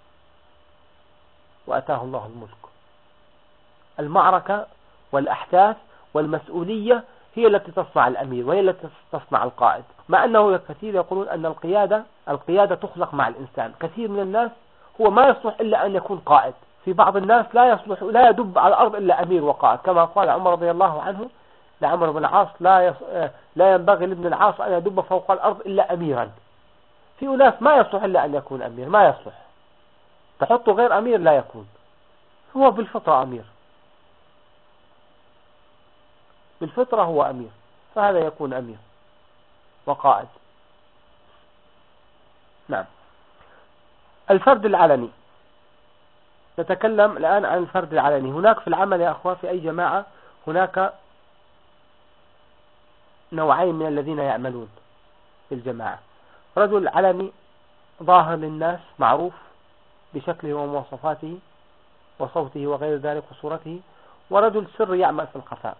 وأتاه الله الملك. المعركة والأحداث والمسؤولية هي التي تصنع الأمير وهي التي تصنع القائد. مع أنه كثير يقولون أن القيادة القيادة تخلق مع الإنسان. كثير من الناس هو ما يصلح إلا أن يكون قائد. في بعض الناس لا يصلح لا يدب على الأرض إلا أمير وقائد، كما قال عمر رضي الله عنه لعمر بن العاص: لا يص... لا ينبغي لابن العاص أن يدب فوق الأرض إلا أميرا. في ناس ما يصلح إلا أن يكون أمير، ما يصلح، تحطه غير أمير لا يكون، هو بالفطرة أمير، بالفطرة هو أمير، فهذا يكون أمير وقائد. نعم. الفرد العلني، نتكلم الآن عن الفرد العلني. هناك في العمل يا أخوة في أي جماعة هناك نوعين من الذين يعملون في الجماعة: رجل علني ظاهر للناس معروف بشكله ومواصفاته وصوته وغير ذلك وصورته، ورجل سري يعمل في الخفاء.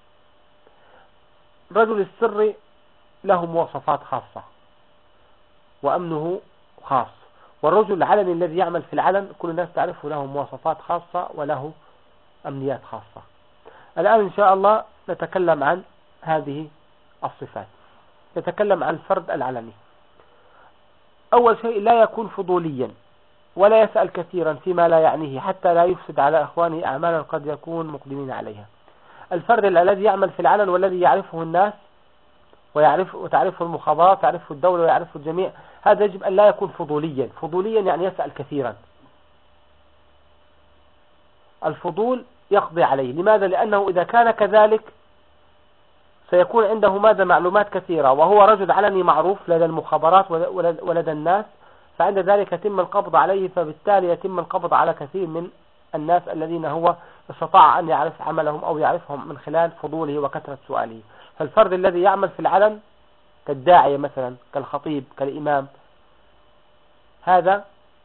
رجل السري له مواصفات خاصة وأمنه خاص، والرجل العلني الذي يعمل في العلن كل الناس تعرفه له مواصفات خاصة وله أمنيات خاصة. الآن إن شاء الله نتكلم عن هذه الصفات. نتكلم عن الفرد العلني. أول شيء لا يكون فضوليا ولا يسأل كثيرا فيما لا يعنيه حتى لا يفسد على إخوانه أعمالا قد يكون مقدمين عليها. الفرد الذي يعمل في العلن والذي يعرفه الناس ويعرف وتعرفه المخابرات وتعرفه الدولة ويعرفه الجميع، هذا يجب أن لا يكون فضوليا. فضوليا يعني يسأل كثيرا. الفضول يقضي عليه. لماذا؟ لأنه إذا كان كذلك سيكون عنده ماذا؟ معلومات كثيرة، وهو رجل علني معروف لدى المخابرات ولدى الناس، فعند ذلك يتم القبض عليه، فبالتالي يتم القبض على كثير من الناس الذين هو استطاع أن يعرف عملهم أو يعرفهم من خلال فضوله وكثرة سؤاله. فالفرد الذي يعمل في العلن كالداعية مثلا، كالخطيب، كالإمام، هذا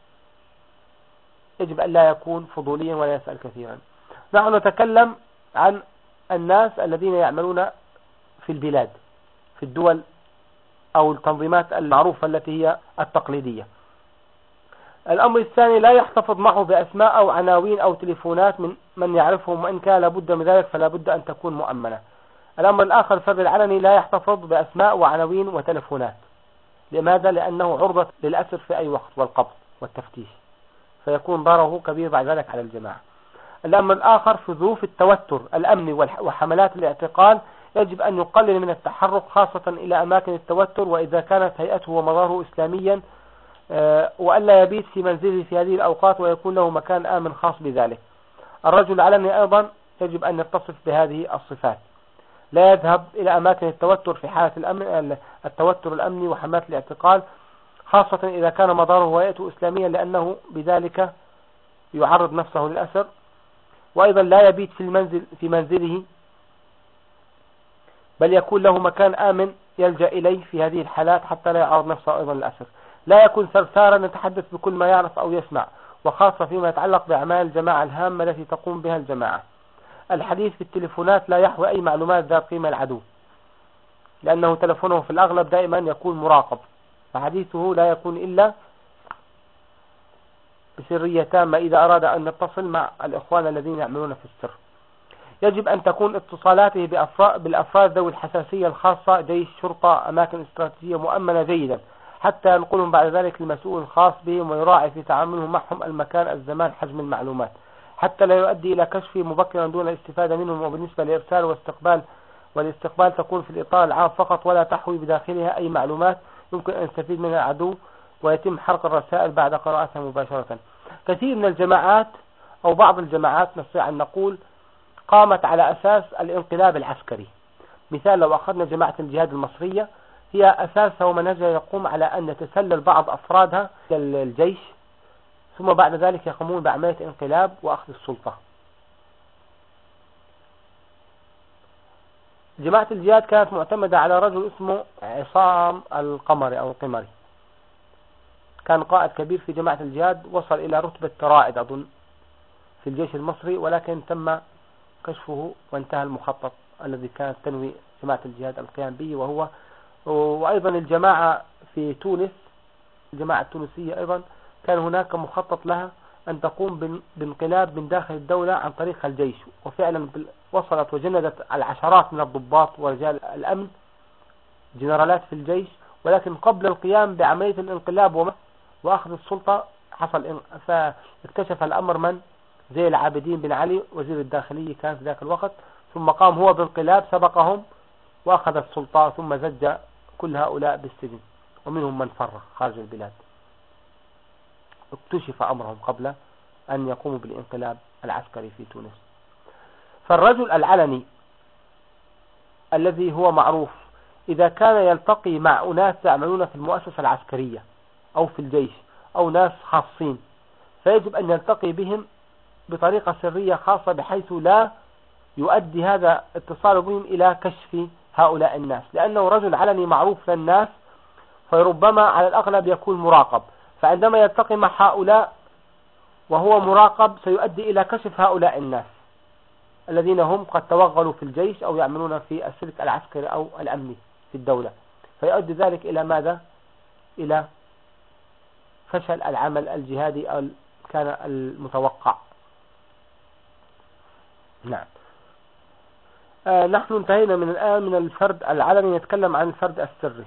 يجب أن لا يكون فضوليا ولا يسأل كثيرا. نحن نتكلم عن الناس الذين يعملون في البلاد، في الدول أو التنظيمات المعروفة التي هي التقليدية. الأمر الثاني لا يحتفظ معه بأسماء أو عناوين أو تليفونات من من يعرفهم، وإن كان لابد من ذلك فلا بد أن تكون مؤمنة. الأمر الآخر الفرد العلني لا يحتفظ بأسماء وعناوين وتليفونات. لماذا؟ لأنه عرضة للأسر في أي وقت والقبض والتفتيش، فيكون ضرره كبير بعد ذلك على الجماعة. الأمر الآخر في ظروف التوتر الأمني وحملات الاعتقال يجب أن يقلل من التحرك خاصة إلى أماكن التوتر، وإذا كانت هيئته ومظهره إسلاميا، وألا يبيت في منزله في هذه الأوقات ويكون له مكان آمن خاص بذلك. الرجل العلني أيضا يجب أن يتصف بهذه الصفات: لا يذهب إلى أماكن التوتر في حالة الأمن التوتر الأمني وحملات الاعتقال، خاصة إذا كان مداره ولايته إسلاميا، لأنه بذلك يعرض نفسه للأسر، وأيضا لا يبيت في المنزل في منزله، بل يكون له مكان آمن يلجأ إليه في هذه الحالات حتى لا يعرض نفسه أيضا للأسر. لا يكون ثرثارا يتحدث بكل ما يعرف أو يسمع، وخاصة فيما يتعلق بأعمال الجماعة الهامة التي تقوم بها الجماعة. الحديث في التليفونات لا يحوي أي معلومات ذات قيمة العدو، لأنه تلفونه في الأغلب دائما يكون مراقب، فحديثه لا يكون إلا بسرية تامة إذا أراد أن يتصل مع الإخوان الذين يعملون في السر. يجب أن تكون اتصالاته بالأفراد ذوي الحساسية الخاصة، جيش، شرطة، أماكن استراتيجية مؤمنة جيدا، حتى ينقلهم بعد ذلك للمسؤول الخاص بهم، ويراعي في تعاملهم معهم المكان، الزمان، حجم المعلومات، حتى لا يؤدي إلى كشفه مبكرا دون الاستفادة منهم. وبالنسبة لإرسال واستقبال والاستقبال تكون في الإطار العام فقط، ولا تحوي بداخلها أي معلومات يمكن أن يستفيد منها العدو، ويتم حرق الرسائل بعد قراءتها مباشرة. كثير من الجماعات أو بعض الجماعات نستطيع أن نقول قامت على أساس الانقلاب العسكري. مثال، لو أخذنا جماعة الجهاد المصرية، هي أساسها ومنهجها يقوم على أن يتسلل بعض أفرادها الجيش، ثم بعد ذلك يقومون بعملية انقلاب وأخذ السلطة. جماعة الجهاد كانت معتمدة على رجل اسمه عصام القمري أو القمري، كان قائد كبير في جماعة الجهاد، وصل إلى رتبة رائد أظن في الجيش المصري، ولكن تم كشفه وانتهى المخطط الذي كانت تنوي جماعة الجهاد القيام به. وهو وأيضا الجماعة في تونس، الجماعة التونسية أيضا كان هناك مخطط لها أن تقوم بانقلاب من داخل الدولة عن طريق الجيش، وفعلا وصلت وجندت العشرات من الضباط ورجال الأمن، جنرالات في الجيش، ولكن قبل القيام بعملية الانقلاب وأخذ السلطة حصل فاكتشف الأمر من زي العابدين بن علي وزير الداخلية كان في ذاك الوقت، ثم قام هو بانقلاب سبقهم وأخذ السلطة، ثم زج كل هؤلاء بالسجن، ومنهم من فر خارج البلاد. اكتشف أمرهم قبل أن يقوموا بالانقلاب العسكري في تونس. فالرجل العلني الذي هو معروف إذا كان يلتقي مع أناس يعملون في المؤسسة العسكرية أو في الجيش أو ناس خاصين، فيجب أن يلتقي بهم بطريقة سرية خاصة، بحيث لا يؤدي هذا اتصال بهم إلى كشف هؤلاء الناس، لأنه رجل علني معروف للناس، فربما على الأغلب يكون مراقب، فعندما يلتقي مع هؤلاء وهو مراقب سيؤدي إلى كشف هؤلاء الناس الذين هم قد توغلوا في الجيش أو يعملون في السلك العسكري أو الأمني في الدولة، فيؤدي ذلك إلى ماذا؟ إلى فشل العمل الجهادي أو كان المتوقع. نعم. آه نحن انتهينا من الآن من الفرد العلني، نتكلم عن الفرد السري،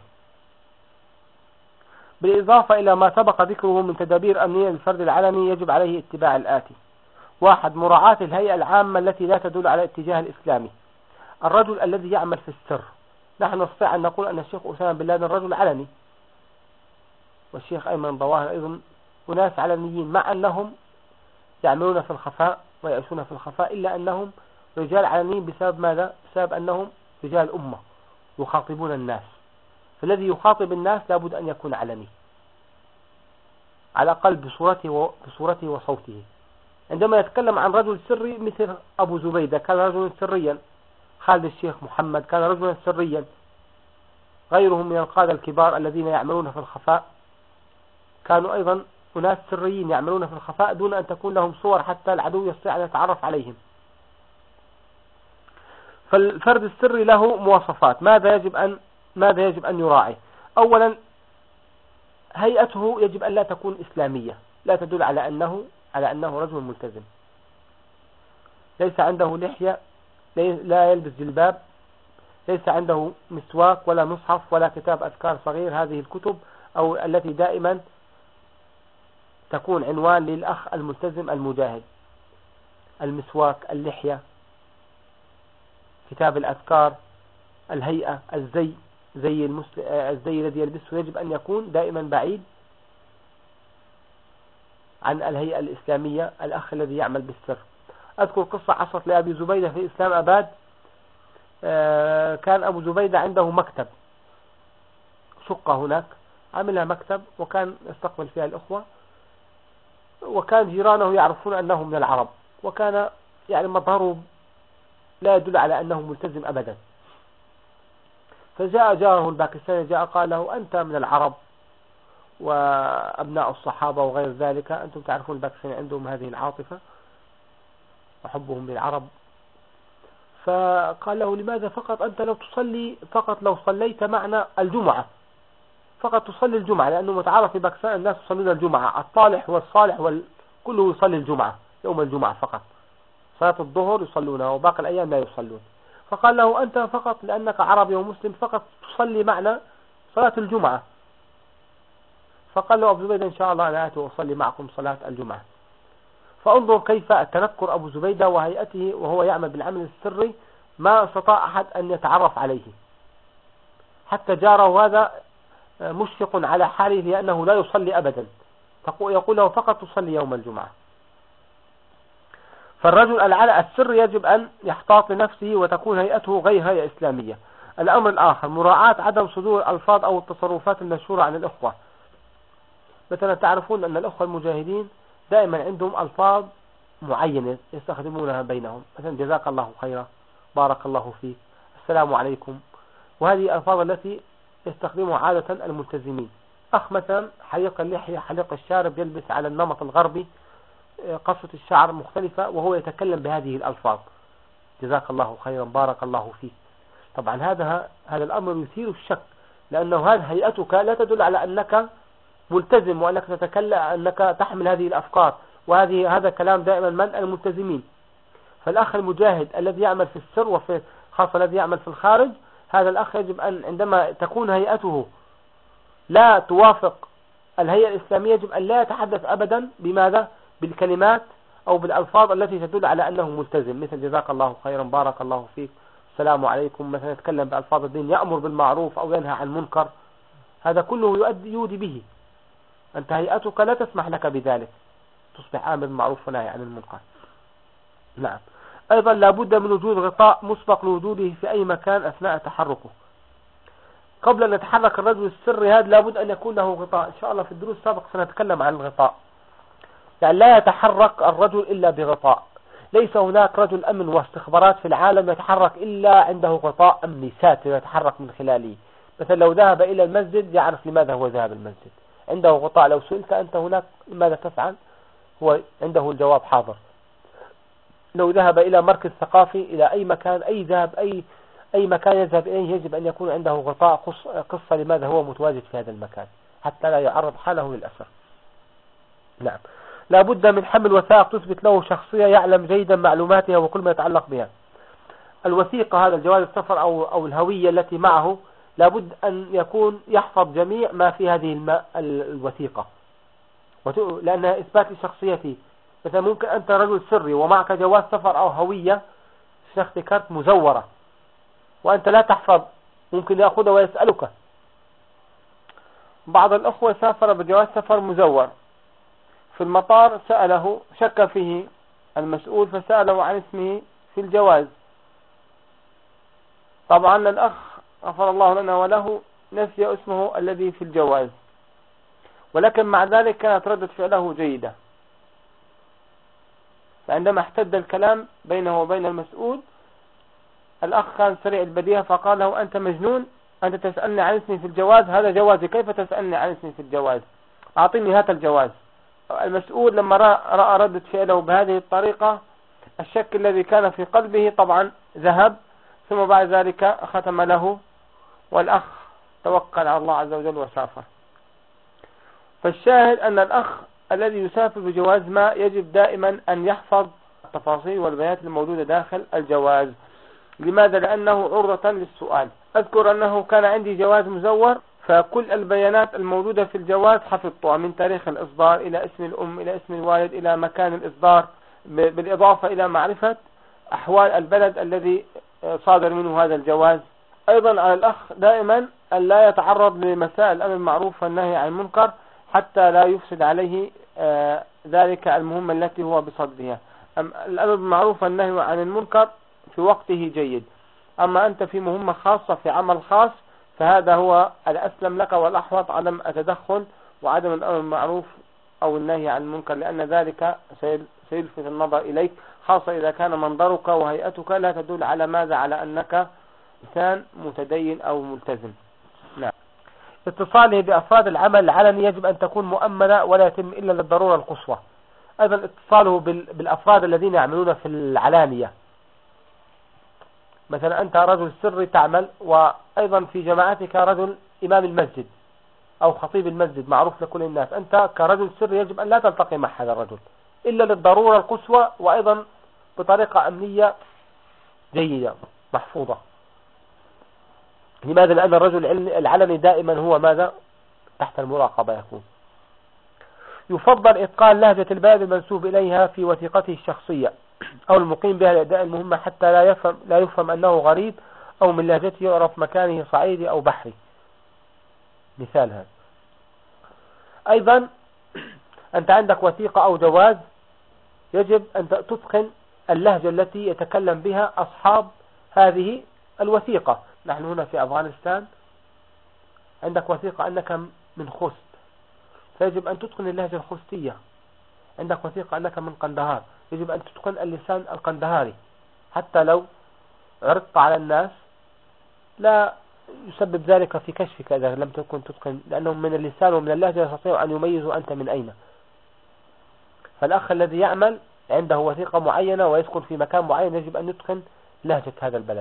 بالإضافة إلى ما سبق ذكره من تدابير أمنية للفرد العلني. يجب عليه اتباع الآتي: واحد، مراعاة الهيئة العامة التي لا تدل على الاتجاه الإسلامي. الرجل الذي يعمل في السر، نحن نستطيع أن نقول أن الشيخ أسامة بن لادن رجل علني، والشيخ أيمن ظواهر أيضا أناس علنيين، مع أنهم يعملون في الخفاء ويعيشون في الخفاء، إلا أنهم رجال علنيين. بسبب ماذا؟ بسبب أنهم رجال أمة يخاطبون الناس، فالذي يخاطب الناس لابد أن يكون علني على الأقل بصورته بصورته وصوته. عندما يتكلم عن رجل سري مثل أبو زبيدة كان رجلا سريا، خالد الشيخ محمد كان رجلا سريا، غيرهم من القادة الكبار الذين يعملون في الخفاء كانوا أيضا أناس سريين يعملون في الخفاء دون أن تكون لهم صور حتى العدو يستطيع أن يتعرف عليهم. فالفرد السري له مواصفات. ماذا يجب أن ماذا يجب أن يراعي؟ أولا، هيئته يجب أن لا تكون إسلامية، لا تدل على أنه على أنه رجل ملتزم، ليس عنده لحية، لا يلبس جلباب، ليس عنده مسواك ولا مصحف ولا كتاب أذكار صغير، هذه الكتب أو التي دائما تكون عنوان للأخ الملتزم المجاهد: المسواك، اللحية، كتاب الأذكار، الهيئة، الزي زي المسلم، الزي الذي يلبسه يجب أن يكون دائما بعيد عن الهيئة الإسلامية. الأخ الذي يعمل بالسر، أذكر قصة حصلت لأبي زبيدة في إسلام أباد. كان أبو زبيدة عنده مكتب، شقة هناك عملها مكتب وكان يستقبل فيها الأخوة، وكان جيرانه يعرفون أنه من العرب، وكان يعني مظهره لا يدل على أنه ملتزم أبدا. فجاء جاره الباكستاني، جاء قال له أنت من العرب وأبناء الصحابة وغير ذلك، أنتم تعرفون الباكستاني عندهم هذه العاطفة وحبهم للعرب. فقال له لماذا فقط أنت لو تصلي فقط لو صليت معنا الجمعة، فقط تصلي الجمعة، لأنه متعارف في باكستان الناس يصلون الجمعة، الطالح والصالح وكله يصلي الجمعة يوم الجمعة فقط، صلاة الظهر يصلونها وباقي الأيام لا يصلون. فقال له أنت فقط لأنك عربي ومسلم فقط تصلي معنا صلاة الجمعة. فقال له أبو زبيدة إن شاء الله أنا آتي وأصلي معكم صلاة الجمعة. فانظر كيف تنكر أبو زبيدة وهيئته وهو يعمل بالعمل السري، ما استطاع أحد أن يتعرف عليه، حتى جاره هذا مشفق على حاله لأنه لا يصلي أبدا، يقول له فقط تصلي يوم الجمعة. فالرجل العلى السر يجب أن يحتاط لنفسه وتكون هيئته غير هيئة إسلامية. الأمر الآخر مراعاة عدم صدور الألفاظ أو التصرفات المشهورة عن الأخوة. مثلا تعرفون أن الأخوة المجاهدين دائما عندهم ألفاظ معينة يستخدمونها بينهم، مثلا جزاك الله خيرا، بارك الله فيك، السلام عليكم، وهذه الألفاظ التي يستخدمها عادة الملتزمين. أخ مثلا حليق اللحية حليق الشارب يلبس على النمط الغربي، قصة الشعر مختلفة، وهو يتكلم بهذه الألفاظ جزاك الله خيرا بارك الله فيك. طبعا هذا هذا الأمر يثير الشك، لأنه هذه هيئتك لا تدل على أنك ملتزم وأنك تتكلم أنك تحمل هذه الأفكار، وهذه هذا كلام دائما من الملتزمين. فالأخ المجاهد الذي يعمل في السر وفي خاصة الذي يعمل في الخارج، هذا الأخ يجب أن عندما تكون هيئته لا توافق الهيئة الإسلامية يجب أن لا يتحدث أبدا بماذا بالكلمات أو بالألفاظ التي تدل على أنه ملتزم، مثل جزاك الله خيرا بارك الله فيك السلام عليكم. مثلا يتكلم بألفاظ الدين، يأمر بالمعروف أو ينهى عن المنكر، هذا كله يؤدي يودي به. أنت هيئتك لا تسمح لك بذلك، تصبح آمر بالمعروف ونهي عن المنكر. نعم. أيضا لابد من وجود غطاء مسبق لوجوده في أي مكان أثناء تحركه. قبل أن يتحرك الرجل السري هذا لابد أن يكون له غطاء. إن شاء الله في الدروس السابقة سنتكلم عن الغطاء. يعني لا يتحرك الرجل إلا بغطاء. ليس هناك رجل أمن واستخبارات في العالم يتحرك إلا عنده غطاء أمني ساتر يتحرك من خلاله. مثلا لو ذهب إلى المسجد يعرف لماذا هو ذهب المسجد، عنده غطاء. لو سئلت أنت هناك لماذا تفعل، هو عنده الجواب حاضر. لو ذهب إلى مركز ثقافي، إلى أي مكان، أي ذهب أي أي مكان يذهب إليه يجب أن يكون عنده غطاء قصة لماذا هو متواجد في هذا المكان، حتى لا يعرض حاله للأسف. نعم. لابد من حمل وثائق تثبت له شخصية يعلم جيدا معلوماتها وكل ما يتعلق بها. الوثيقة هذا الجواز السفر أو أو الهوية التي معه لابد أن يكون يحفظ جميع ما في هذه الوثيقة، لأنها إثبات لشخصيته. مثلا ممكن أنت رجل سري ومعك جواز سفر أو هوية شخص كارت مزورة وأنت لا تحفظ، ممكن يأخذها ويسألك. بعض الأخوة سافر بجواز سفر مزور، في المطار سأله، شك فيه المسؤول فسأله عن اسمه في الجواز. طبعا الأخ غفر الله لنا وله نسي اسمه الذي في الجواز، ولكن مع ذلك كانت ردة فعله جيدة. فعندما احتد الكلام بينه وبين المسؤول، الأخ كان سريع البديهة فقال له أنت مجنون، أنت تسألني عن اسمي في الجواز، هذا جوازي، كيف تسألني عن اسمي في الجواز؟ أعطيني هذا الجواز. المسؤول لما رأى ردة فعله بهذه الطريقة، الشك الذي كان في قلبه طبعا ذهب، ثم بعد ذلك ختم له، والأخ توكل على الله عز وجل وسافر. فالشاهد أن الأخ الذي يسافر بجواز ما يجب دائما أن يحفظ التفاصيل والبيانات الموجودة داخل الجواز. لماذا؟ لأنه عرضة للسؤال. أذكر أنه كان عندي جواز مزور، فكل البيانات الموجودة في الجواز حفظتها، من تاريخ الإصدار إلى اسم الأم إلى اسم الوالد إلى مكان الإصدار، بالإضافة إلى معرفة أحوال البلد الذي صادر منه هذا الجواز. أيضا على الأخ دائما أن لا يتعرض لمسائل الأمر بالمعروف والنهي عن المنكر حتى لا يفسد عليه ذلك المهمة التي هو بصددها. الأمر بالمعروف والنهي عن المنكر في وقته جيد، أما أنت في مهمة خاصة في عمل خاص فهذا هو الأسلم لك والأحوط عدم التدخل وعدم الأمر بالمعروف أو النهي عن المنكر، لأن ذلك سيلفت النظر إليك، خاصة إذا كان منظرك وهيئتك لا تدل على ماذا، على أنك إنسان متدين أو ملتزم. نعم. اتصاله بأفراد العمل العلني يجب أن تكون مؤمنة ولا يتم إلا للضرورة القصوى. أيضا اتصاله بالأفراد الذين يعملون في العلانية، مثلا أنت رجل سري تعمل، وأيضا في جماعتك رجل إمام المسجد أو خطيب المسجد معروف لكل الناس، أنت كرجل سري يجب أن لا تلتقي مع هذا الرجل إلا للضرورة القصوى، وأيضا بطريقة أمنية جيدة محفوظة. لماذا؟ لأن الرجل العلني دائما هو ماذا؟ تحت المراقبة يكون. يفضل إتقان لهجة البلد المنسوب إليها في وثيقته الشخصية أو المقيم بها لأداء المهمة، حتى لا يفهم, لا يفهم أنه غريب، أو من لهجته يعرف مكانه صعيدي أو بحري. مثال هذا. أيضا أنت عندك وثيقة أو جواز، يجب أن تتقن اللهجة التي يتكلم بها أصحاب هذه الوثيقة. نحن هنا في أفغانستان عندك وثيقة أنك من خوست، فيجب أن تتقن اللهجة الخوستية. عندك وثيقة أنك من قندهار، يجب أن تتقن اللسان القندهاري، حتى لو عرضت على الناس لا يسبب ذلك في كشفك إذا لم تكن تتقن، لأنهم من اللسان ومن اللهجة يستطيعوا أن يميزوا أنت من أين. فالأخ الذي يعمل عنده وثيقة معينة ويسكن في مكان معين يجب أن يتقن لهجة هذا البلد.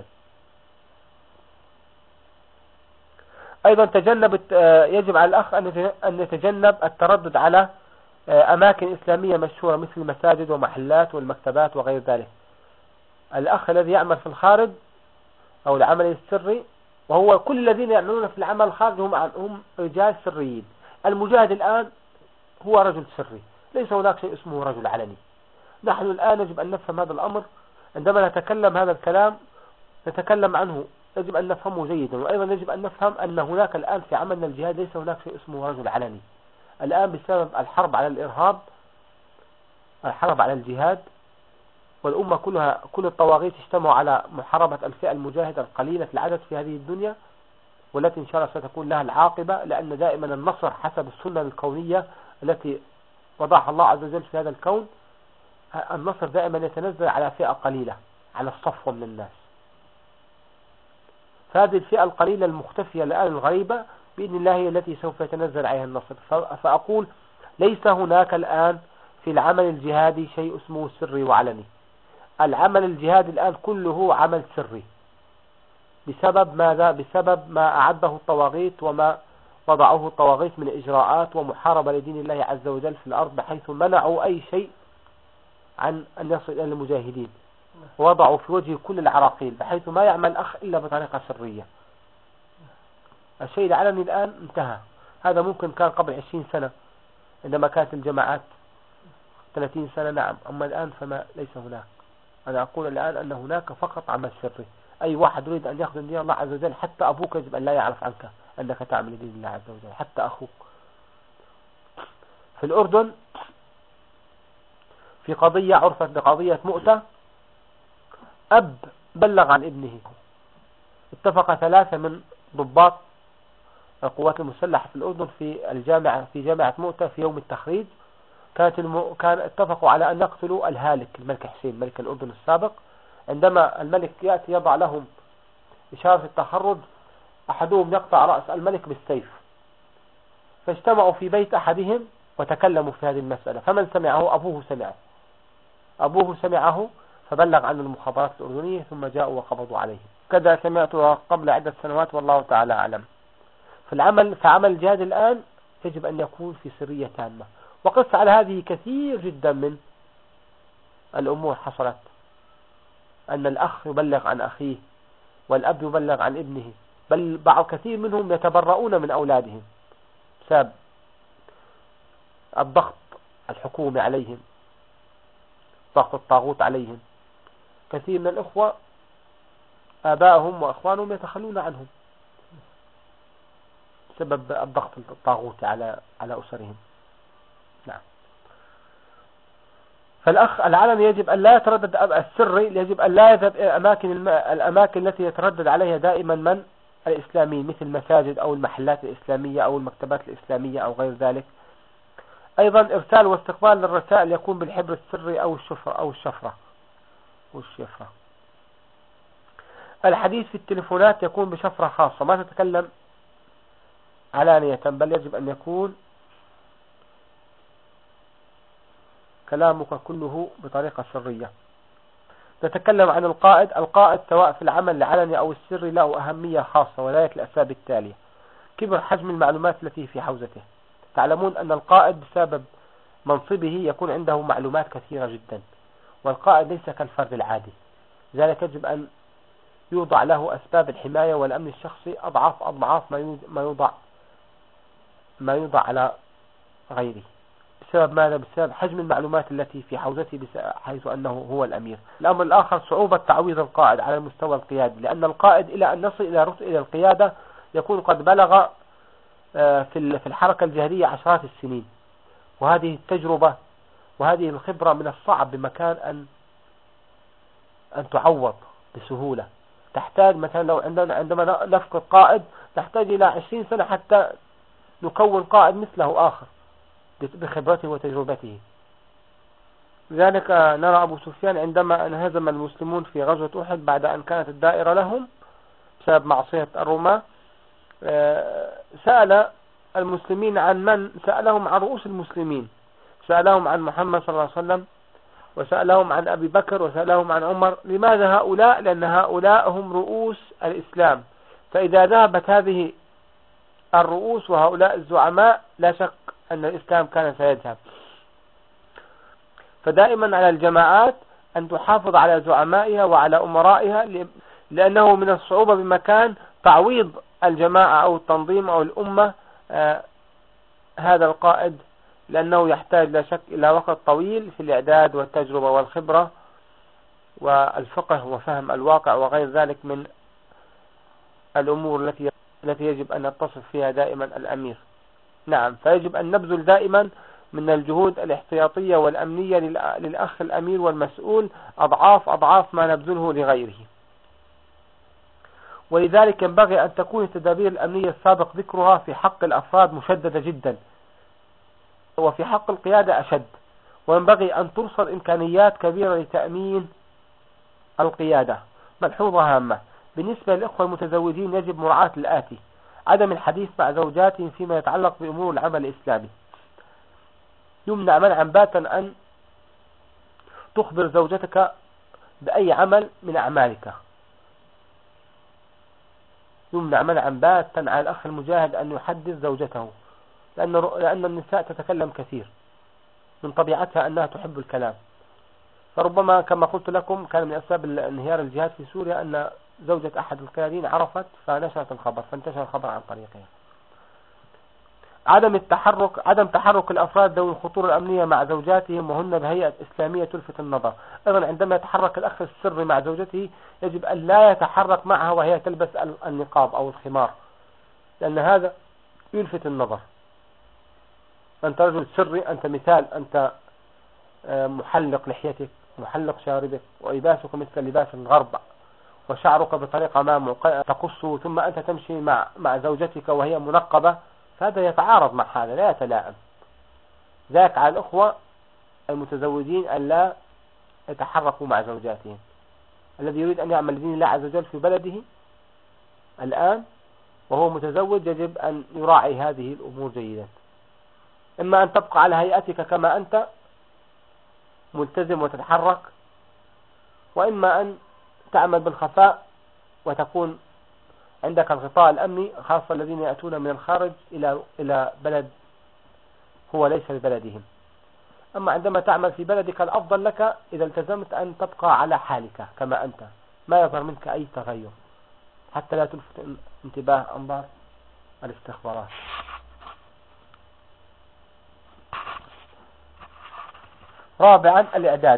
أيضا تجنب يجب على الأخ أن يتجنب التردد على أماكن إسلامية مشهورة مثل المساجد ومحلات والمكتبات وغير ذلك. الأخ الذي يعمل في الخارج أو العمل السري، وهو كل الذين يعملون في العمل الخارجي هم هم رجال سريين. المجاهد الآن هو رجل سري، ليس هناك شيء اسمه رجل علني. نحن الآن يجب أن نفهم هذا الأمر، عندما نتكلم هذا الكلام نتكلم عنه يجب أن نفهمه جيدا. وأيضا يجب أن نفهم أن هناك الآن في عملنا الجهاد ليس هناك شيء اسمه رجل علني. الآن بسبب الحرب على الإرهاب، الحرب على الجهاد، والأمة كلها كل الطواغيت اجتمعوا على محاربة الفئة المجاهدة القليلة في العدد في هذه الدنيا، والتي إن شاء الله ستكون لها العاقبة، لأن دائما النصر حسب السنة الكونية التي وضعها الله عز وجل في هذا الكون، النصر دائما يتنزل على فئة قليلة، على الصفوة من الناس. فهذه الفئة القليلة المختفية الآن الغريبة بإذن الله هي التي سوف يتنزل عليها النصر. فأقول ليس هناك الآن في العمل الجهادي شيء اسمه سري وعلني. العمل الجهادي الآن كله عمل سري، بسبب ماذا؟ بسبب ما أعده الطواغيت وما وضعه الطواغيت من إجراءات ومحاربة لدين الله عز وجل في الأرض، بحيث منعوا أي شيء عن أن يصل إلى المجاهدين، ووضعوا في وجه كل العراقيل، بحيث ما يعمل أخ إلا بطريقة سرية. الشيء العلني الآن انتهى. هذا ممكن كان قبل عشرين سنة عندما كانت الجماعات ثلاثين سنة، نعم، أما الآن فما ليس هناك. أنا أقول الآن أن هناك فقط عمل سري. أي واحد يريد أن يخدم دين الله عز وجل، حتى أبوك يجب أن لا يعرف عنك أنك تعمل دين الله عز وجل، حتى أخوك. في الأردن في قضية عرفت بقضية مؤتة، أب بلغ عن ابنه. اتفق ثلاثة من ضباط القوات المسلحة في الأردن في الجامعة في جامعة مؤتة في يوم التخريج، كانت الم... كان اتفقوا على أن يقتلوا الهالك الملك حسين ملك الأردن السابق. عندما الملك يأتي يضع لهم إشارة التخرج، أحدهم يقطع رأس الملك بالسيف. فاجتمعوا في بيت أحدهم وتكلموا في هذه المسألة، فمن سمعه؟ أبوه سمعه. أبوه سمعه فبلغ عنه المخابرات الأردنية، ثم جاءوا وقبضوا عليه. كذا سمعت قبل عدة سنوات، والله تعالى أعلم. في العمل في عمل الجهاد الآن يجب أن يكون في سرية تامة. وقص على هذه كثير جدا من الأمور حصلت، أن الأخ يبلغ عن أخيه، والأب يبلغ عن ابنه، بل بعض كثير منهم يتبرؤون من أولادهم بسبب الضغط الحكومي عليهم، ضغط الطاغوت عليهم. كثير من الأخوة آبائهم وأخوانهم يتخلون عنهم بسبب الضغط الطاغوتي على على أسرهم. نعم. فالأخ العلني يجب أن لا يتردد، السري يجب أن لا يذهب إلى الأماكن الأماكن التي يتردد عليها دائما من الإسلاميين مثل المساجد أو المحلات الإسلامية أو المكتبات الإسلامية أو غير ذلك. أيضا إرسال واستقبال للرسائل يكون بالحبر السري أو الشفرة أو الشفرة والشفرة. الحديث في التلفونات يكون بشفرة خاصة، ما تتكلم علانية، بل يجب أن يكون كلامك كله بطريقة سرية. نتكلم عن القائد. القائد سواء في العمل العلني أو السري له أهمية خاصة، وذلك لأسباب التالية: كبر حجم المعلومات التي في حوزته. تعلمون أن القائد بسبب منصبه يكون عنده معلومات كثيرة جدا، والقائد ليس كالفرد العادي، لذلك يجب أن يوضع له أسباب الحماية والأمن الشخصي أضعاف أضعاف ما يوضع ما يوضع على غيره. بسبب ماذا؟ بسبب حجم المعلومات التي في حوزته، حيث أنه هو الأمير. الأمر الآخر صعوبة تعويض القائد على المستوى القيادي، لأن القائد إلى أن نصل إلى رتبة إلى القيادة يكون قد بلغ في الحركة الجهرية عشرات السنين، وهذه التجربة وهذه الخبرة من الصعب بمكان أن أن تعوض بسهولة. تحتاج مثلا لو عندنا عندما نفقد قائد نحتاج إلى عشرين سنة حتى نكون قائد مثله آخر بخبرته وتجربته. لذلك نرى أبو سفيان عندما انهزم المسلمون في غزوة أحد بعد أن كانت الدائرة لهم بسبب معصية الرومان، سأل المسلمين عن من؟ سألهم عن رؤوس المسلمين، سألهم عن محمد صلى الله عليه وسلم، وسألهم عن أبي بكر، وسألهم عن عمر. لماذا هؤلاء؟ لأن هؤلاء هم رؤوس الإسلام، فإذا ذهبت هذه الرؤوس وهؤلاء الزعماء لا شك أن الإسلام كان سيذهب. فدائما على الجماعات أن تحافظ على زعمائها وعلى أمرائها، لأنه من الصعوبة بمكان تعويض الجماعة أو التنظيم أو الأمة آه هذا القائد، لأنه يحتاج لا شك إلى وقت طويل في الإعداد والتجربة والخبرة والفقه وفهم الواقع وغير ذلك من الأمور التي التي يجب أن نتصف فيها دائما الأمير. نعم، فيجب أن نبذل دائما من الجهود الاحتياطية والأمنية للأخ الأمير والمسؤول أضعاف أضعاف ما نبذله لغيره. ولذلك ينبغي أن تكون التدابير الأمنية السابق ذكرها في حق الأفراد مشددة جدا، وفي حق القيادة أشد، وينبغي أن ترصد إمكانيات كبيرة لتأمين القيادة. ملحوظة هامة بالنسبة للإخوة المتزوجين: يجب مراعاة الآتي: عدم الحديث مع زوجاتهم فيما يتعلق بأمور العمل الإسلامي. يمنع منعا باتا أن تخبر زوجتك بأي عمل من أعمالك. يمنع منعا باتا على الأخ المجاهد أن يحدث زوجته، لأن لأن النساء تتكلم كثير، من طبيعتها أنها تحب الكلام. فربما كما قلت لكم كان من أسباب انهيار الجهاد في سوريا أن زوجة أحد القيادين عرفت فنشرت الخبر، فانتشر الخبر عن طريقها. عدم التحرك عدم تحرك الأفراد ذوي الخطورة الأمنية مع زوجاتهم وهن بهيئة إسلامية تلفت النظر. أيضا عندما يتحرك الأخ السري مع زوجته يجب أن لا يتحرك معها وهي تلبس النقاب أو الخمار، لأن هذا يلفت النظر. أنت رجل سري، أنت مثال، أنت محلق لحيتك، محلق شاربك، ولباسك مثل لباس الغرب، وشعرك بطريقة ما تقصه، ثم أنت تمشي مع مع زوجتك وهي منقبة، فهذا يتعارض مع هذا، لا يتلائم. ذاك على الأخوة المتزوجين أن لا يتحركوا مع زوجاتهم. الذي يريد أن يعمل دين الله عز وجل في بلده الآن وهو متزوج يجب أن يراعي هذه الأمور جيدا. إما أن تبقى على هيئتك كما أنت ملتزم وتتحرك، وإما أن تعمل بالخفاء وتكون عندك الغطاء الأمني، خاصة الذين يأتون من الخارج إلى إلى بلد هو ليس ببلدهم. أما عندما تعمل في بلدك الأفضل لك إذا التزمت أن تبقى على حالك كما أنت، ما يظهر منك أي تغير حتى لا تلفت انتباه أنظار الاستخبارات. رابعا الإعداد.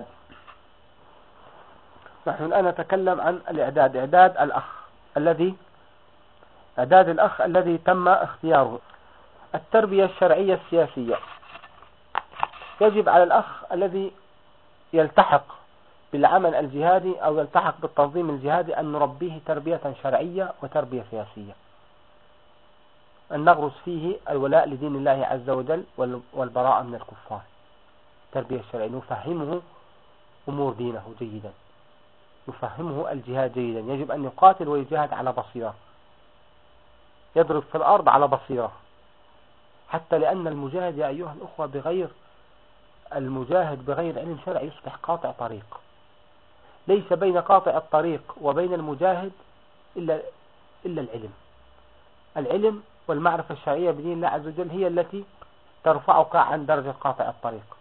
نحن الآن نتكلم عن الإعداد، إعداد الأخ الذي إعداد الأخ الذي تم اختياره. التربية الشرعية السياسية. يجب على الأخ الذي يلتحق بالعمل الجهادي أو يلتحق بالتنظيم الجهادي أن نربيه تربية شرعية وتربية سياسية، أن نغرس فيه الولاء لدين الله عز وجل والبراءة من الكفار. تربية شرعية نفهمه أمور دينه جيدا، نفهمه الجهاد جيدا، يجب أن يقاتل ويجاهد على بصيرة، يضرب في الأرض على بصيرة، حتى لأن المجاهد يا أيها الأخوة بغير المجاهد بغير علم شرعي يصبح قاطع طريق. ليس بين قاطع الطريق وبين المجاهد إلا, إلا العلم. العلم والمعرفة الشرعية بدين الله عز وجل هي التي ترفعك عن درجة قاطع الطريق.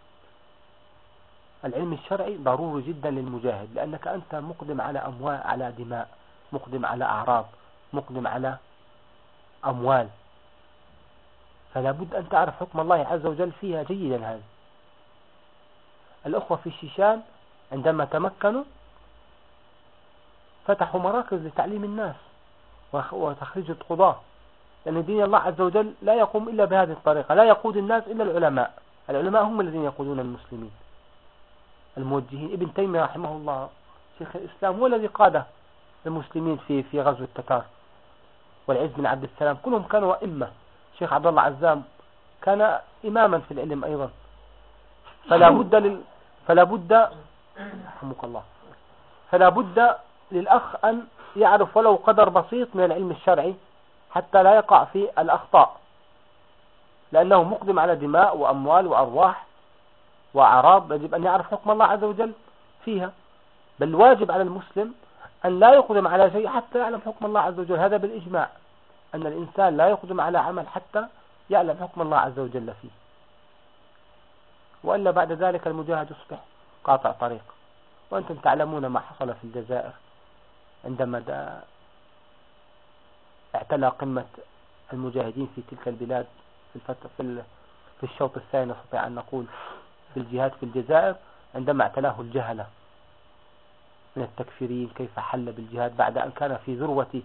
العلم الشرعي ضروري جدا للمجاهد، لأنك أنت مقدم على أموال، على دماء، مقدم على أعراض، مقدم على أموال، فلا بد أن تعرف حكم الله عز وجل فيها جيدا. هذا الأخوة في الشيشان عندما تمكنوا فتحوا مراكز لتعليم الناس وتخريج القضاة، لأن دين الله عز وجل لا يقوم إلا بهذه الطريقة، لا يقود الناس إلا العلماء. العلماء هم الذين يقودون المسلمين الموجهين. ابن تيمية رحمه الله شيخ الإسلام هو الذي قاد المسلمين في في غزو التتار، والعز بن عبد السلام كلهم كانوا أئمة. شيخ عبد الله عزام كان إماما في العلم أيضا. فلا بد لل... فلا بد رحمك الله فلا بد للأخ أن يعرف ولو قدر بسيط من العلم الشرعي حتى لا يقع في الأخطاء، لأنه مقدم على دماء وأموال وأرواح وأعراض، يجب أن يعرف حكم الله عز وجل فيها. بل واجب على المسلم أن لا يقدم على شيء حتى يعلم حكم الله عز وجل. هذا بالإجماع، أن الإنسان لا يقدم على عمل حتى يعلم حكم الله عز وجل فيه، وإلا بعد ذلك المجاهد يصبح قاطع طريق. وأنتم تعلمون ما حصل في الجزائر عندما اعتلى قمة المجاهدين في تلك البلاد في الفترة في في الشوط الثاني نستطيع أن نقول في الجهاد في الجزائر، عندما اعتلاه الجهلة من التكفيرين، كيف حل بالجهاد بعد أن كان في ذروة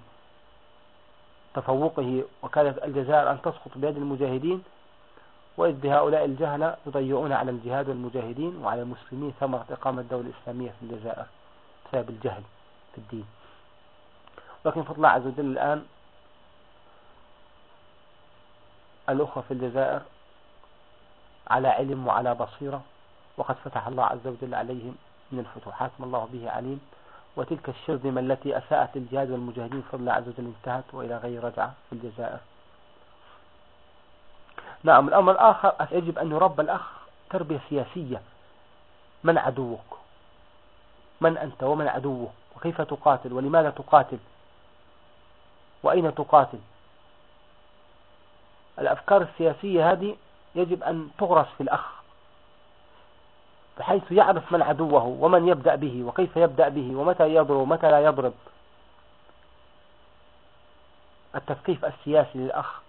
تفوقه وكانت الجزائر أن تسقط بيد المجاهدين، وإذ بهؤلاء الجهلة يضيعون على الجهاد والمجاهدين وعلى المسلمين ثمرة إقامة الدولة الإسلامية في الجزائر بسبب الجهل في الدين. لكن فضل الله عز وجل الآن الأخوة في الجزائر على علم وعلى بصيرة، وقد فتح الله عز وجل عليهم من الفتوحات ما الله به عليم، وتلك الشرذمة التي أساءت الجهاد والمجاهدين فضل الله عز وجل انتهت وإلى غير رجعة في الجزائر. نعم. الأمر الآخر يجب أن يربى الأخ تربية سياسية. من عدوك؟ من أنت ومن عدوك؟ وكيف تقاتل؟ ولماذا تقاتل؟ وأين تقاتل؟ الأفكار السياسية هذه يجب أن تغرس في الأخ، بحيث يعرف من عدوه ومن يبدأ به وكيف يبدأ به ومتى يضرب ومتى لا يضرب. التثقيف السياسي للأخ.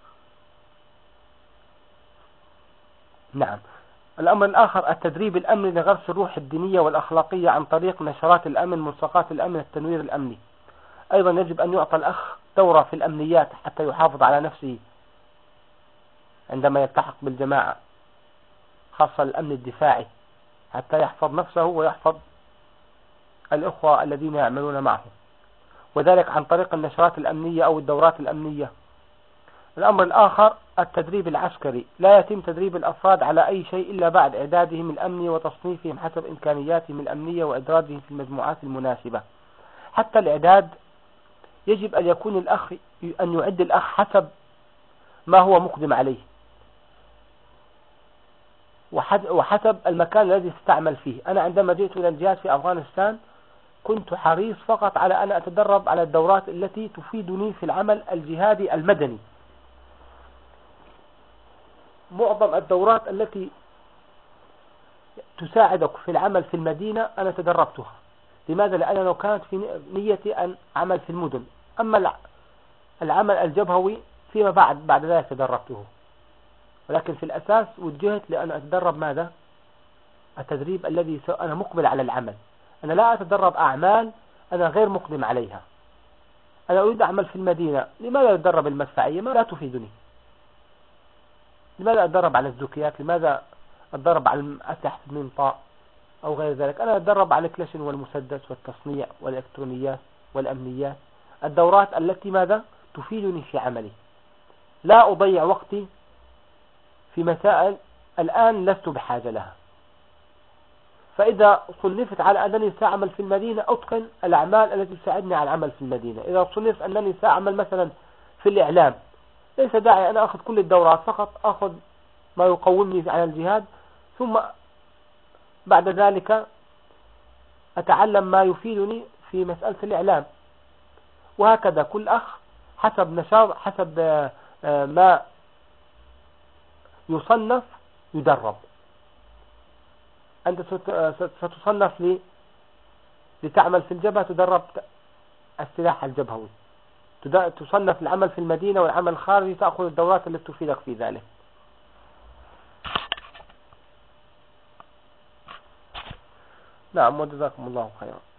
نعم. الأمر الآخر التدريب الأمني لغرس الروح الدينية والأخلاقية عن طريق نشرات الأمن، ملصقات الأمن، التنوير الأمني. أيضا يجب أن يعطى الأخ دورة في الأمنيات حتى يحافظ على نفسه عندما يلتحق بالجماعة، خاصة الأمن الدفاعي، حتى يحفظ نفسه ويحفظ الأخوة الذين يعملون معه، وذلك عن طريق النشرات الأمنية أو الدورات الأمنية. الأمر الآخر التدريب العسكري. لا يتم تدريب الأفراد على أي شيء إلا بعد إعدادهم الأمني وتصنيفهم حسب إمكانياتهم الأمنية وإدراجهم في المجموعات المناسبة. حتى الإعداد يجب أن يكون الأخ أن يعد الأخ حسب ما هو مقدم عليه وحسب المكان الذي استعمل فيه. أنا عندما جئت إلى الجهاد في أفغانستان كنت حريص فقط على أن أتدرب على الدورات التي تفيدني في العمل الجهادي المدني. معظم الدورات التي تساعدك في العمل في المدينة أنا تدربتها. لماذا؟ لأن لو كانت في نيتي أن أعمل في المدن، أما العمل الجبهوي فيما بعد بعد ذلك تدربته، ولكن في الأساس وجهت لأن أتدرب ماذا؟ التدريب الذي أنا مقبل على العمل. أنا لا أتدرب أعمال أنا غير مقدم عليها. أنا أريد أعمل في المدينة، لماذا أتدرب المدفعية؟ ما لا تفيدني. لماذا أتدرب على الزكيات؟ لماذا أتدرب على أسلحة المنطاء؟ أو غير ذلك. أنا أتدرب على الكلاشين والمسدس والتصنيع والإلكترونيات والأمنيات، الدورات التي ماذا تفيدني في عملي. لا أضيع وقتي في مسائل الآن لست بحاجة لها. فإذا صنفت على أنني سأعمل في المدينة أتقن الأعمال التي تساعدني على العمل في المدينة. إذا صنفت أنني سأعمل مثلا في الإعلام، ليس داعي أن أخذ كل الدورات، فقط أخذ ما يقومني على الجهاد، ثم بعد ذلك أتعلم ما يفيدني في مسألة الإعلام. وهكذا كل أخ حسب نشاط، حسب ما يصنف يدرب. أنت ستصنف لي لتعمل في الجبهة، تدرب السلاح الجبهوي. تصنف العمل في المدينة والعمل الخارجي، تأخذ الدورات التي تفيدك في ذلك. نعم، وجزاكم الله خيرا.